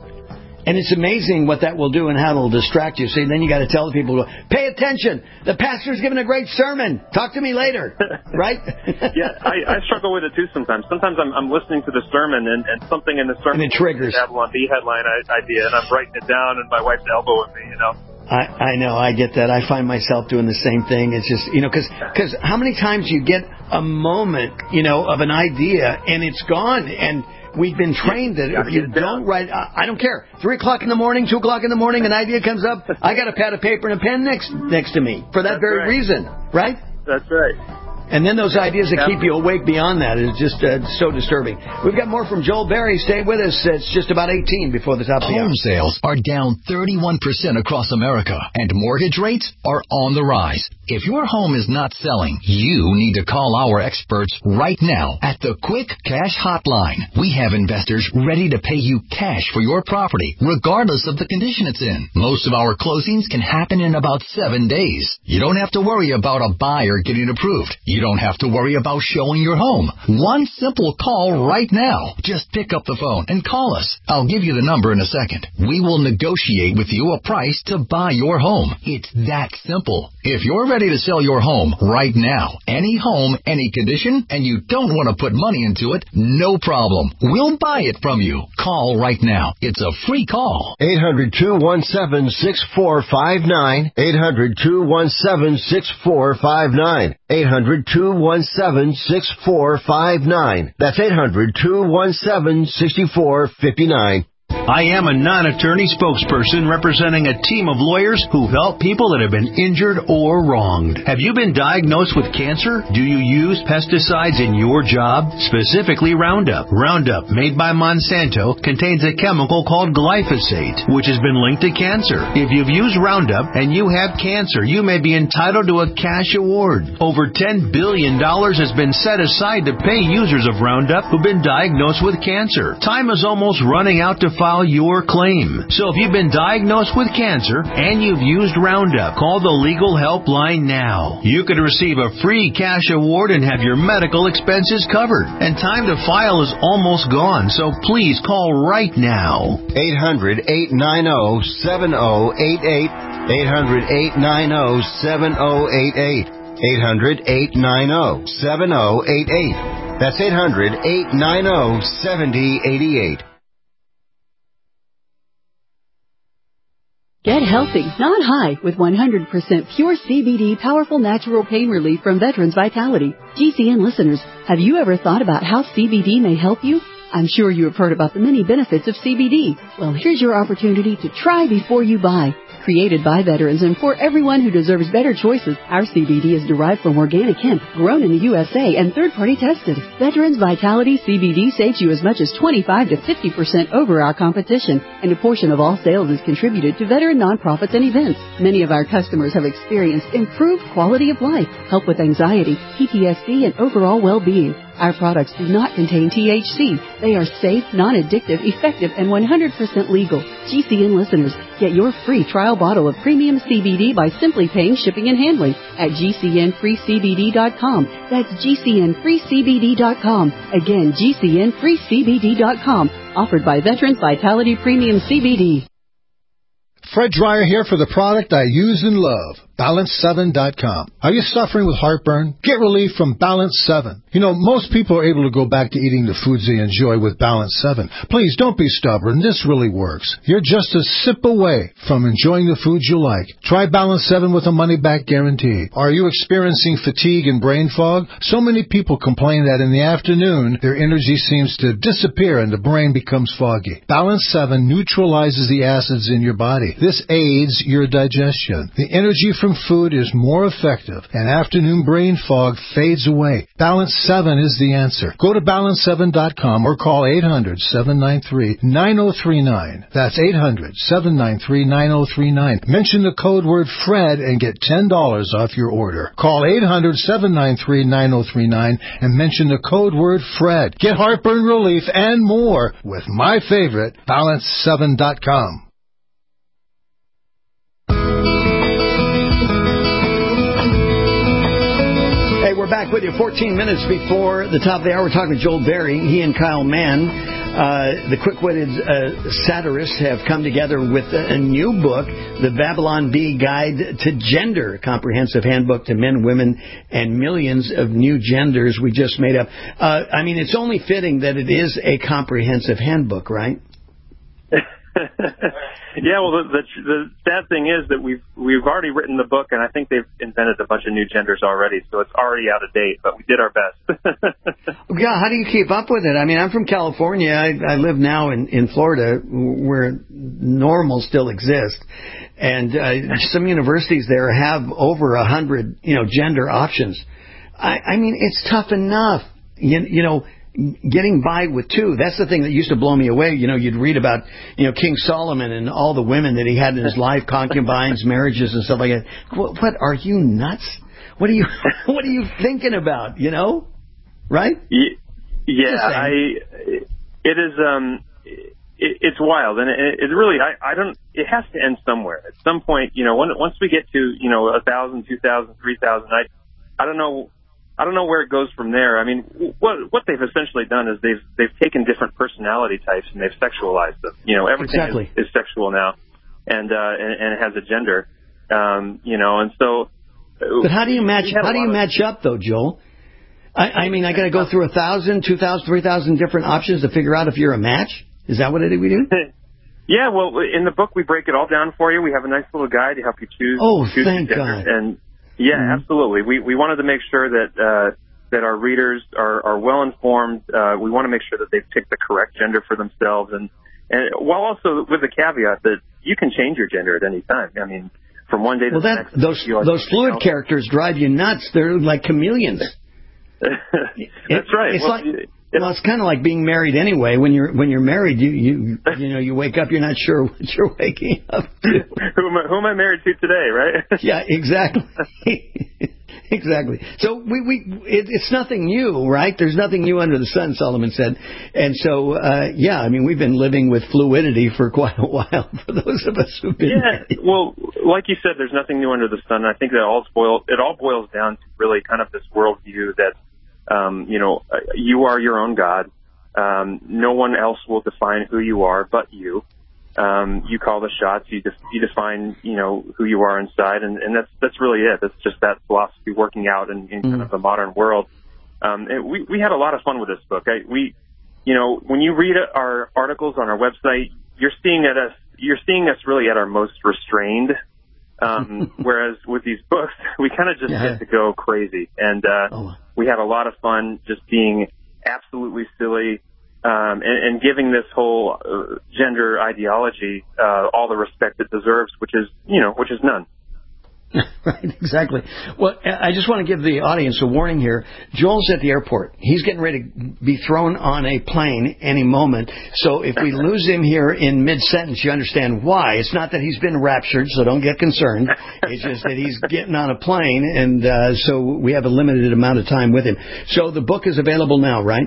And it's amazing what that will do and how it'll distract you. See, then you got to tell the people, pay attention. The pastor's giving a great sermon. Talk to me later. Right? Yeah, I, I struggle with it too sometimes. Sometimes I'm, I'm listening to the sermon and, and something in the sermon and it triggers Babylon Bee headline idea, and I'm writing it down, and my wife's elbowing me, you know. I, I know, I get that. I find myself doing the same thing. It's just, you know, because because how many times you get a moment, you know, of an idea and it's gone, and we've been trained that if you don't write, I, I don't care. Three o'clock in the morning, two o'clock in the morning, an idea comes up. I got a pad of paper and a pen next next to me for that That's very right. reason, right? That's right. And then those ideas that keep you awake beyond that is just uh, so disturbing. We've got more from Joel Berry. Stay with us. It's just about eighteen before the top of the hour. Home sales are down thirty-one percent across America, and mortgage rates are on the rise. If your home is not selling, you need to call our experts right now at the Quick Cash Hotline. We have investors ready to pay you cash for your property, regardless of the condition it's in. Most of our closings can happen in about seven days. You don't have to worry about a buyer getting approved. You don't have to worry about showing your home. One simple call right now. Just pick up the phone and call us. I'll give you the number in a second. We will negotiate with you a price to buy your home. It's that simple. If you're ready to sell your home right now, any home, any condition, and you don't want to put money into it, no problem. We'll buy it from you. Call right now. It's a free call. eight hundred, two one seven, six four five nine. eight hundred, two one seven, six four five nine. eight hundred, two one seven, six four five nine. That's eight hundred, two one seven, six four five nine. I am a non-attorney spokesperson representing a team of lawyers who help people that have been injured or wronged. Have you been diagnosed with cancer? Do you use pesticides in your job? Specifically Roundup. Roundup, made by Monsanto, contains a chemical called glyphosate, which has been linked to cancer. If you've used Roundup and you have cancer, you may be entitled to a cash award. Over ten billion dollars has been set aside to pay users of Roundup who've been diagnosed with cancer. Time is almost running out to file your claim. So if you've been diagnosed with cancer and you've used Roundup, call the legal helpline now. You could receive a free cash award and have your medical expenses covered. And time to file is almost gone, so please call right now. eight hundred, eight nine zero, seven zero eight eight. eight hundred, eight nine zero, seven zero eight eight. eight hundred, eight nine zero, seven zero eight eight. That's eight hundred, eight nine zero, seven zero eight eight. Get healthy, not high, with one hundred percent pure C B D powerful natural pain relief from Veterans Vitality. G C N listeners, have you ever thought about how C B D may help you? I'm sure you have heard about the many benefits of C B D. Well, here's your opportunity to try before you buy. Created by veterans and for everyone who deserves better choices, our C B D is derived from organic hemp, grown in the U S A and third-party tested. Veterans Vitality C B D saves you as much as twenty-five to fifty percent over our competition, and a portion of all sales is contributed to veteran nonprofits and events. Many of our customers have experienced improved quality of life, help with anxiety, P T S D, and overall well-being. Our products do not contain T H C. They are safe, non-addictive, effective, and one hundred percent legal. G C N listeners, get your free trial bottle of premium C B D by simply paying shipping and handling at G C N free C B D dot com. That's G C N free C B D dot com. Again, G C N free C B D dot com. Offered by Veterans Vitality Premium C B D. Fred Dreyer here for the product I use and love, Balance seven dot com. Are you suffering with heartburn? Get relief from Balance seven. You know, most people are able to go back to eating the foods they enjoy with Balance seven. Please, don't be stubborn. This really works. You're just a sip away from enjoying the foods you like. Try Balance seven with a money-back guarantee. Are you experiencing fatigue and brain fog? So many people complain that in the afternoon, their energy seems to disappear and the brain becomes foggy. Balance seven neutralizes the acids in your body. This aids your digestion. The energy from food is more effective, and afternoon brain fog fades away. Balance seven is the answer. Go to balance seven dot com or call eight hundred, seven nine three, nine oh three nine. That's eight hundred, seven nine three, nine oh three nine. Mention the code word FRED and get ten dollars off your order. Call eight hundred, seven nine three, nine oh three nine and mention the code word FRED. Get heartburn relief and more with my favorite, balance seven dot com. Hey, we're back with you fourteen minutes before the top of the hour. We're talking with Joel Berry. He and Kyle Mann, uh, the quick-witted uh, satirists, have come together with a, a new book, The Babylon Bee Guide to Gender, a comprehensive handbook to men, women, and millions of new genders we just made up. Uh, I mean, it's only fitting that it is a comprehensive handbook, right? Yeah, well, the, the the sad thing is that we've we've already written the book, and I think they've invented a bunch of new genders already, so it's already out of date. But we did our best. Yeah, how do you keep up with it? I mean, I'm from California. I, I live now in in Florida, where normal still exists, and uh, some universities there have over a hundred, you know, gender options. I, I mean, it's tough enough, you, you know. Getting by with two. That's the thing that used to blow me away. You know, you'd read about, you know, King Solomon and all the women that he had in his life, concubines, marriages, and stuff like that. What, what are you nuts? What are you, what are you thinking about? You know, right? Yeah, I. It is. Um, it, it's wild, and it, it really. I, I don't. It has to end somewhere. At some point, you know, when, once we get to, you know, a thousand, two thousand, three thousand, I, I don't know. I don't know where it goes from there. I mean, what what they've essentially done is they've they've taken different personality types and they've sexualized them. You know, everything exactly. is, is sexual now, and, uh, and and it has a gender. Um, you know, and so. But how do you match? How do you match up though, Joel? I, I mean, I got to go through a thousand, two thousand, three thousand different options to figure out if you're a match. Is that what it, we do? Yeah. Well, in the book we break it all down for you. We have a nice little guide to help you choose. Oh, choose thank gender. God. And yeah, mm-hmm. absolutely. We we wanted to make sure that uh, that our readers are, are well informed. Uh, we want to make sure that they've picked the correct gender for themselves, and and while also with the caveat that you can change your gender at any time. I mean, from one day to well, the that, next. Those like those fluid else. characters drive you nuts. They're like chameleons. That's it, right. It's well, like. Well, it's kind of like being married anyway. When you're when you're married, you you you know you wake up, you're not sure what you're waking up to. who am I, who am I married to today, right? Yeah, exactly, exactly. So we we it, it's nothing new, right? There's nothing new under the sun, Solomon said. And so uh, yeah, I mean we've been living with fluidity for quite a while. For those of us who've been yeah, married. Well, like you said, there's nothing new under the sun. I think that all boils it all boils down to really kind of this worldview that. Um, you know, you are your own God. Um, no one else will define who you are but you. Um, you call the shots. You, def- you define, you know, who you are inside, and, and that's that's really it. That's just that philosophy working out in, in mm. kind of the modern world. Um, and we we had a lot of fun with this book. I, we, you know, when you read our articles on our website, you're seeing at us you're seeing us really at our most restrained. Um, whereas with these books, we kind of just Yeah. get to go crazy, and uh, Oh. we have a lot of fun just being absolutely silly um, and, and giving this whole uh, gender ideology uh, all the respect it deserves, which is you know which is none. Right, exactly. Well, I just want to give the audience a warning here. Joel's at the airport. He's getting ready to be thrown on a plane any moment. So if we lose him here in mid-sentence, you understand why. It's not that he's been raptured, so don't get concerned. It's just that he's getting on a plane, and uh, so we have a limited amount of time with him. So the book is available now, right?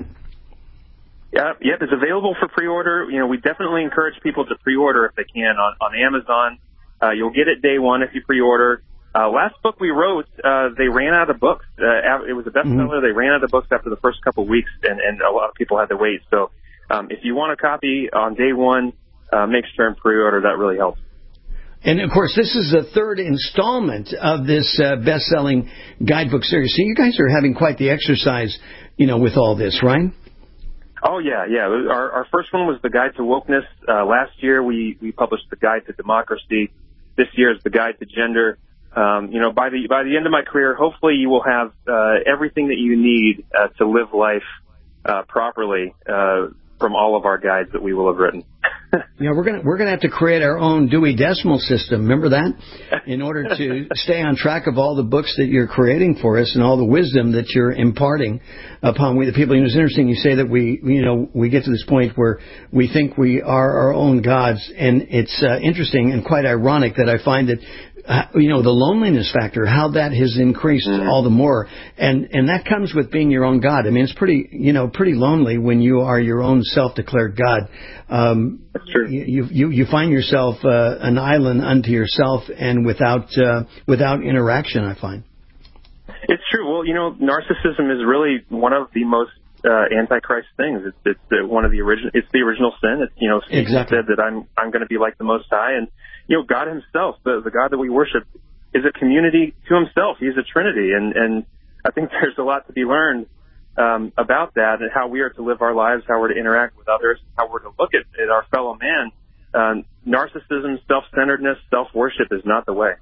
Yeah, yep, it's available for pre-order. You know, we definitely encourage people to pre-order if they can on, on Amazon. Uh, you'll get it day one if you pre-order. Uh, last book we wrote, uh, they ran out of books. Uh, it was a bestseller. Mm-hmm. They ran out of books after the first couple of weeks, and, and a lot of people had to wait. So um, if you want a copy on day one, uh, make sure and pre-order. That really helps. And, of course, this is the third installment of this uh, best-selling guidebook series. So you guys are having quite the exercise, you know, with all this, right? Oh, yeah, yeah. Our, our first one was the Guide to Wokeness. Uh, last year we, we published the Guide to Democracy. This year is the Guide to Gender. Um, you know, by the by the end of my career, hopefully you will have uh, everything that you need uh, to live life uh, properly uh, from all of our guides that we will have written. Yeah, we're gonna we're gonna have to create our own Dewey Decimal System. Remember that? In order to stay on track of all the books that you're creating for us and all the wisdom that you're imparting upon we the people. You know, it's interesting you say that we you know we get to this point where we think we are our own gods, and it's uh, interesting and quite ironic that I find that. Uh, you know, the loneliness factor, how that has increased mm-hmm. all the more. And, and that comes with being your own God. I mean, it's pretty, you know, pretty lonely when you are your own self-declared God. Um, That's true. You, you, you find yourself, uh, an island unto yourself and without, uh, without interaction, I find. It's true. Well, you know, narcissism is really one of the most uh, antichrist things. It's, it's the, one of the original, it's the original sin. It's, you know, Stephen exactly. said that I'm, I'm going to be like the Most High, and, you know, God himself, the, the God that we worship, is a community to himself. He's a Trinity. And, and I think there's a lot to be learned um, about that and how we are to live our lives, how we're to interact with others, how we're to look at, at our fellow man. Um, narcissism, self-centeredness, self-worship is not the way.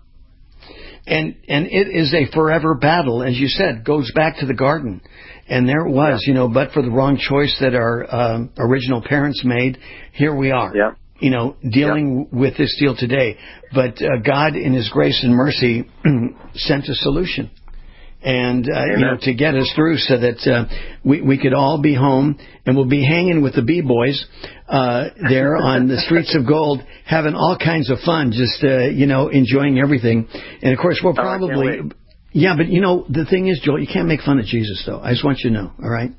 And and it is a forever battle, as you said, goes back to the garden. And there it was, yeah. you know, but for the wrong choice that our um, original parents made, here we are. Yeah. You know, dealing yeah. with this deal today. But uh, God, in his grace and mercy, sent a solution. And, uh, you know, to get us through so that uh, we, we could all be home and we'll be hanging with the B-boys uh, there on the streets of gold, having all kinds of fun, just, uh, you know, enjoying everything. And, of course, we'll probably... Oh, yeah, but, you know, the thing is, Joel, you can't make fun of Jesus, though. I just want you to know, all right?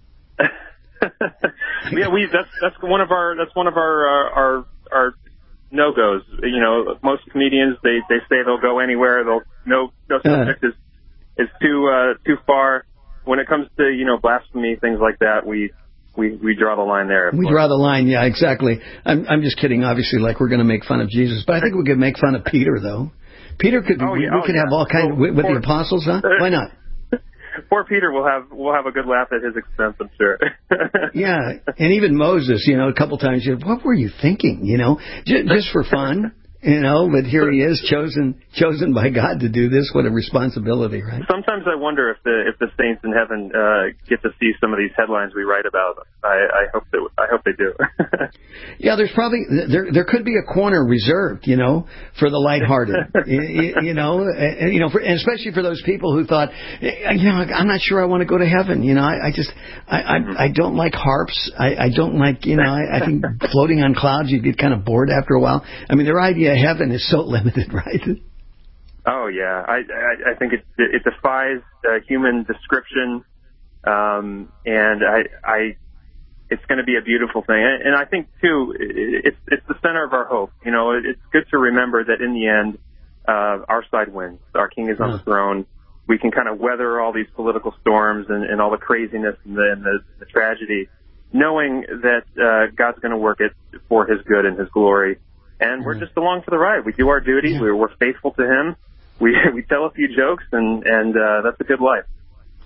Yeah, we that's that's one of our that's one of our uh, our our no goes. You know, most comedians they, they say they'll go anywhere. They'll no no subject uh, is is too uh, too far. When it comes to you know blasphemy, things like that, we we, we draw the line there. We draw the line, yeah, exactly. I'm I'm just kidding. Obviously, like we're going to make fun of Jesus, but I think we could make fun of Peter, though. Peter could oh, we, yeah, we oh, could yeah. have all kinds well, of, with poor, the apostles, huh? Why not? Poor Peter will have will have a good laugh at his expense, I'm sure. Yeah, and even Moses, you know, a couple times, you know, what were you thinking? You know, just, just for fun. You know, but here he is, chosen chosen by God to do this. What a responsibility, right? Sometimes I wonder if the if the saints in heaven uh, get to see some of these headlines we write about. I, I hope that I hope they do. Yeah, there's probably there there could be a corner reserved, you know, for the lighthearted. you, you know, and, you know, for, and especially for those people who thought, you know, I'm not sure I want to go to heaven. You know, I, I just I, I I don't like harps. I, I don't like you know. I, I think floating on clouds, you get kind of bored after a while. I mean, their idea. Heaven is so limited, right? Oh yeah, I I, I think it it defies uh, human description, um, and I I it's going to be a beautiful thing, and I think too it's it's the center of our hope. You know, it's good to remember that in the end, uh, our side wins. Our King is on yeah. the throne. We can kind of weather all these political storms and, and all the craziness and the, and the, the tragedy, knowing that uh, God's going to work it for His good and His glory. And we're just along for the ride. We do our duty. Yeah. We're, we're faithful to Him. We we tell a few jokes, and and uh, that's a good life.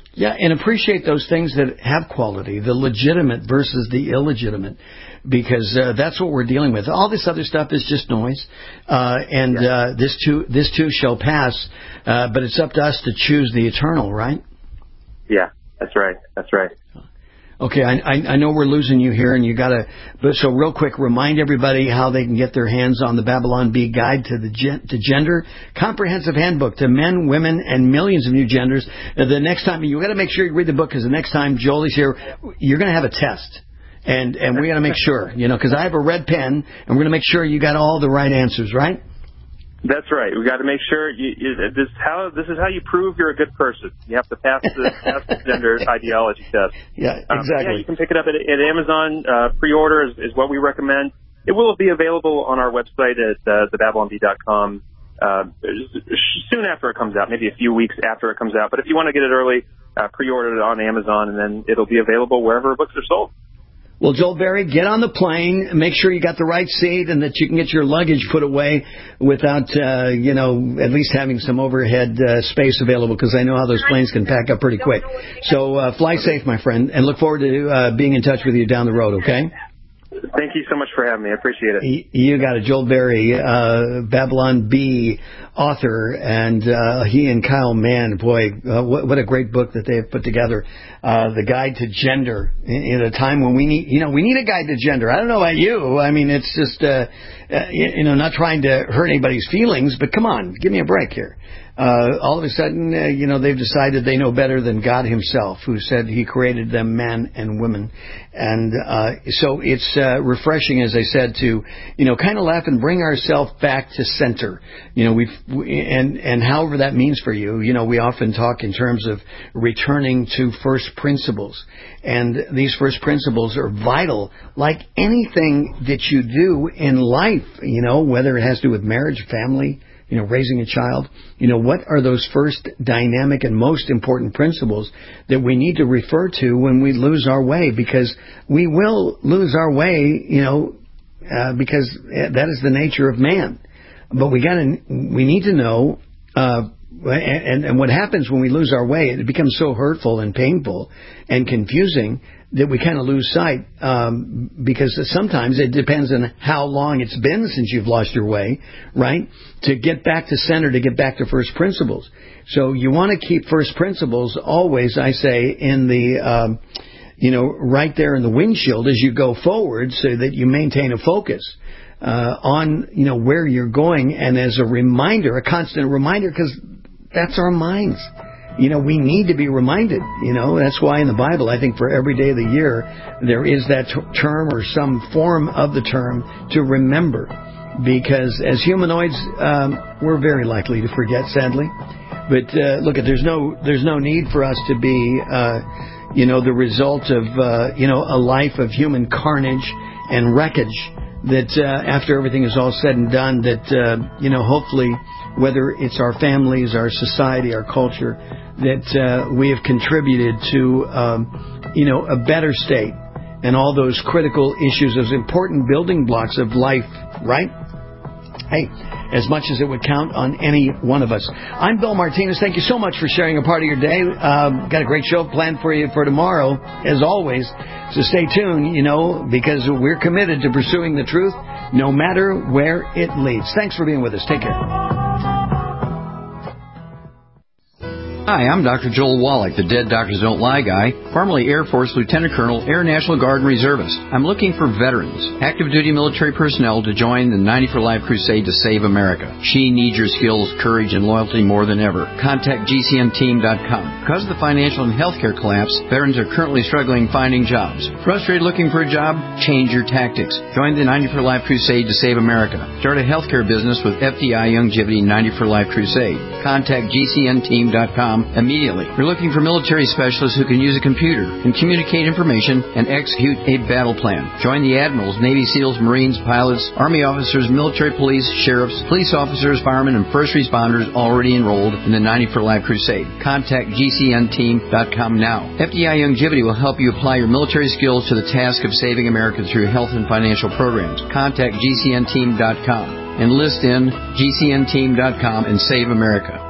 Yeah, and appreciate those things that have quality, the legitimate versus the illegitimate, because uh, that's what we're dealing with. All this other stuff is just noise, uh, and yeah. uh, this too this too shall pass, uh, but it's up to us to choose the eternal, right? Yeah, that's right. That's right. Okay, I, I, I know we're losing you here, and you got to. But so, real quick, remind everybody how they can get their hands on the Babylon Bee Guide to the gen, to Gender, comprehensive handbook to men, women, and millions of new genders. Uh, the next time you got to make sure you read the book, because the next time Jolie's here, you're going to have a test, and and we got to make sure, you know, because I have a red pen, and we're going to make sure you got all the right answers, right? That's right. We got to make sure you, you, this how this is how you prove you're a good person. You have to pass the, pass the gender ideology test. Yeah, exactly. Um, yeah, you can pick it up at, at Amazon. Uh, pre-order is, is what we recommend. It will be available on our website at uh, the babylon bee dot com uh, soon after it comes out, maybe a few weeks after it comes out. But if you want to get it early, uh, pre-order it on Amazon, and then it'll be available wherever books are sold. Well, Joel Berry, get on the plane, make sure you got the right seat and that you can get your luggage put away without, uh, you know, at least having some overhead uh, space available, because I know how those planes can pack up pretty quick. So uh, fly safe, my friend, and look forward to uh, being in touch with you down the road, okay? Thank you so much for having me. I appreciate it. You got it. Joel Berry, uh, Babylon Bee author, and uh, he and Kyle Mann, boy, uh, what, what a great book that they have put together. Uh, the Guide to Gender, in, in a time when we need, you know, we need a guide to gender. I don't know about you. I mean, it's just, uh, uh, you know, not trying to hurt anybody's feelings, but come on, give me a break here. Uh, all of a sudden, uh, you know, they've decided they know better than God himself, who said he created them man and women. And uh, so it's uh, refreshing, as I said, to, you know, kind of laugh and bring ourselves back to center. You know, we've, we, and, and however that means for you, you know, we often talk in terms of returning to first principles. And these first principles are vital, like anything that you do in life, you know, whether it has to do with marriage, family, you know, raising a child. You know, what are those first dynamic and most important principles that we need to refer to when we lose our way? Because we will lose our way, you know, uh, because that is the nature of man. But we got to, we need to know, uh, and, and what happens when we lose our way, it becomes so hurtful and painful and confusing that we kind of lose sight, um, because sometimes it depends on how long it's been since you've lost your way, right? To get back to center, to get back to first principles. So you want to keep first principles always, I say, in the, um, you know, right there in the windshield as you go forward, so that you maintain a focus uh, on, you know, where you're going, and as a reminder, a constant reminder, because that's our minds. You know, we need to be reminded, you know, that's why in the Bible, I think for every day of the year, there is that t- term or some form of the term to remember. Because as humanoids, um, we're very likely to forget, sadly. But uh, look, there's no there's no need for us to be, uh, you know, the result of, uh, you know, a life of human carnage and wreckage. That uh, after everything is all said and done, that, uh, you know, hopefully, whether it's our families, our society, our culture, that uh, we have contributed to, um, you know, a better state and all those critical issues, those important building blocks of life, right? Hey, as much as it would count on any one of us. I'm Bill Martinez. Thank you so much for sharing a part of your day. Um, got a great show planned for you for tomorrow, as always. So stay tuned, you know, because we're committed to pursuing the truth no matter where it leads. Thanks for being with us. Take care. Hi, I'm Doctor Joel Wallach, the Dead Doctors Don't Lie guy, formerly Air Force Lieutenant Colonel, Air National Guard Reservist. I'm looking for veterans, active duty military personnel to join the ninety for Life crusade to save America. She needs your skills, courage, and loyalty more than ever. Contact G C N team dot com. Because of the financial and healthcare collapse, veterans are currently struggling finding jobs. Frustrated looking for a job? Change your tactics. Join the ninety for Life crusade to save America. Start a healthcare business with F D I Youngevity ninety for Life crusade. Contact G C N team dot com immediately. We're looking for military specialists who can use a computer and communicate information and execute a battle plan. Join the admirals, Navy SEALs, Marines, pilots, Army officers, military police, sheriffs, police officers, firemen, and first responders already enrolled in the ninety for Life crusade. Contact G C N team dot com now. F D I Youngevity will help you apply your military skills to the task of saving America through health and financial programs. Contact G C N team dot com. Enlist in G C N team dot com and save America.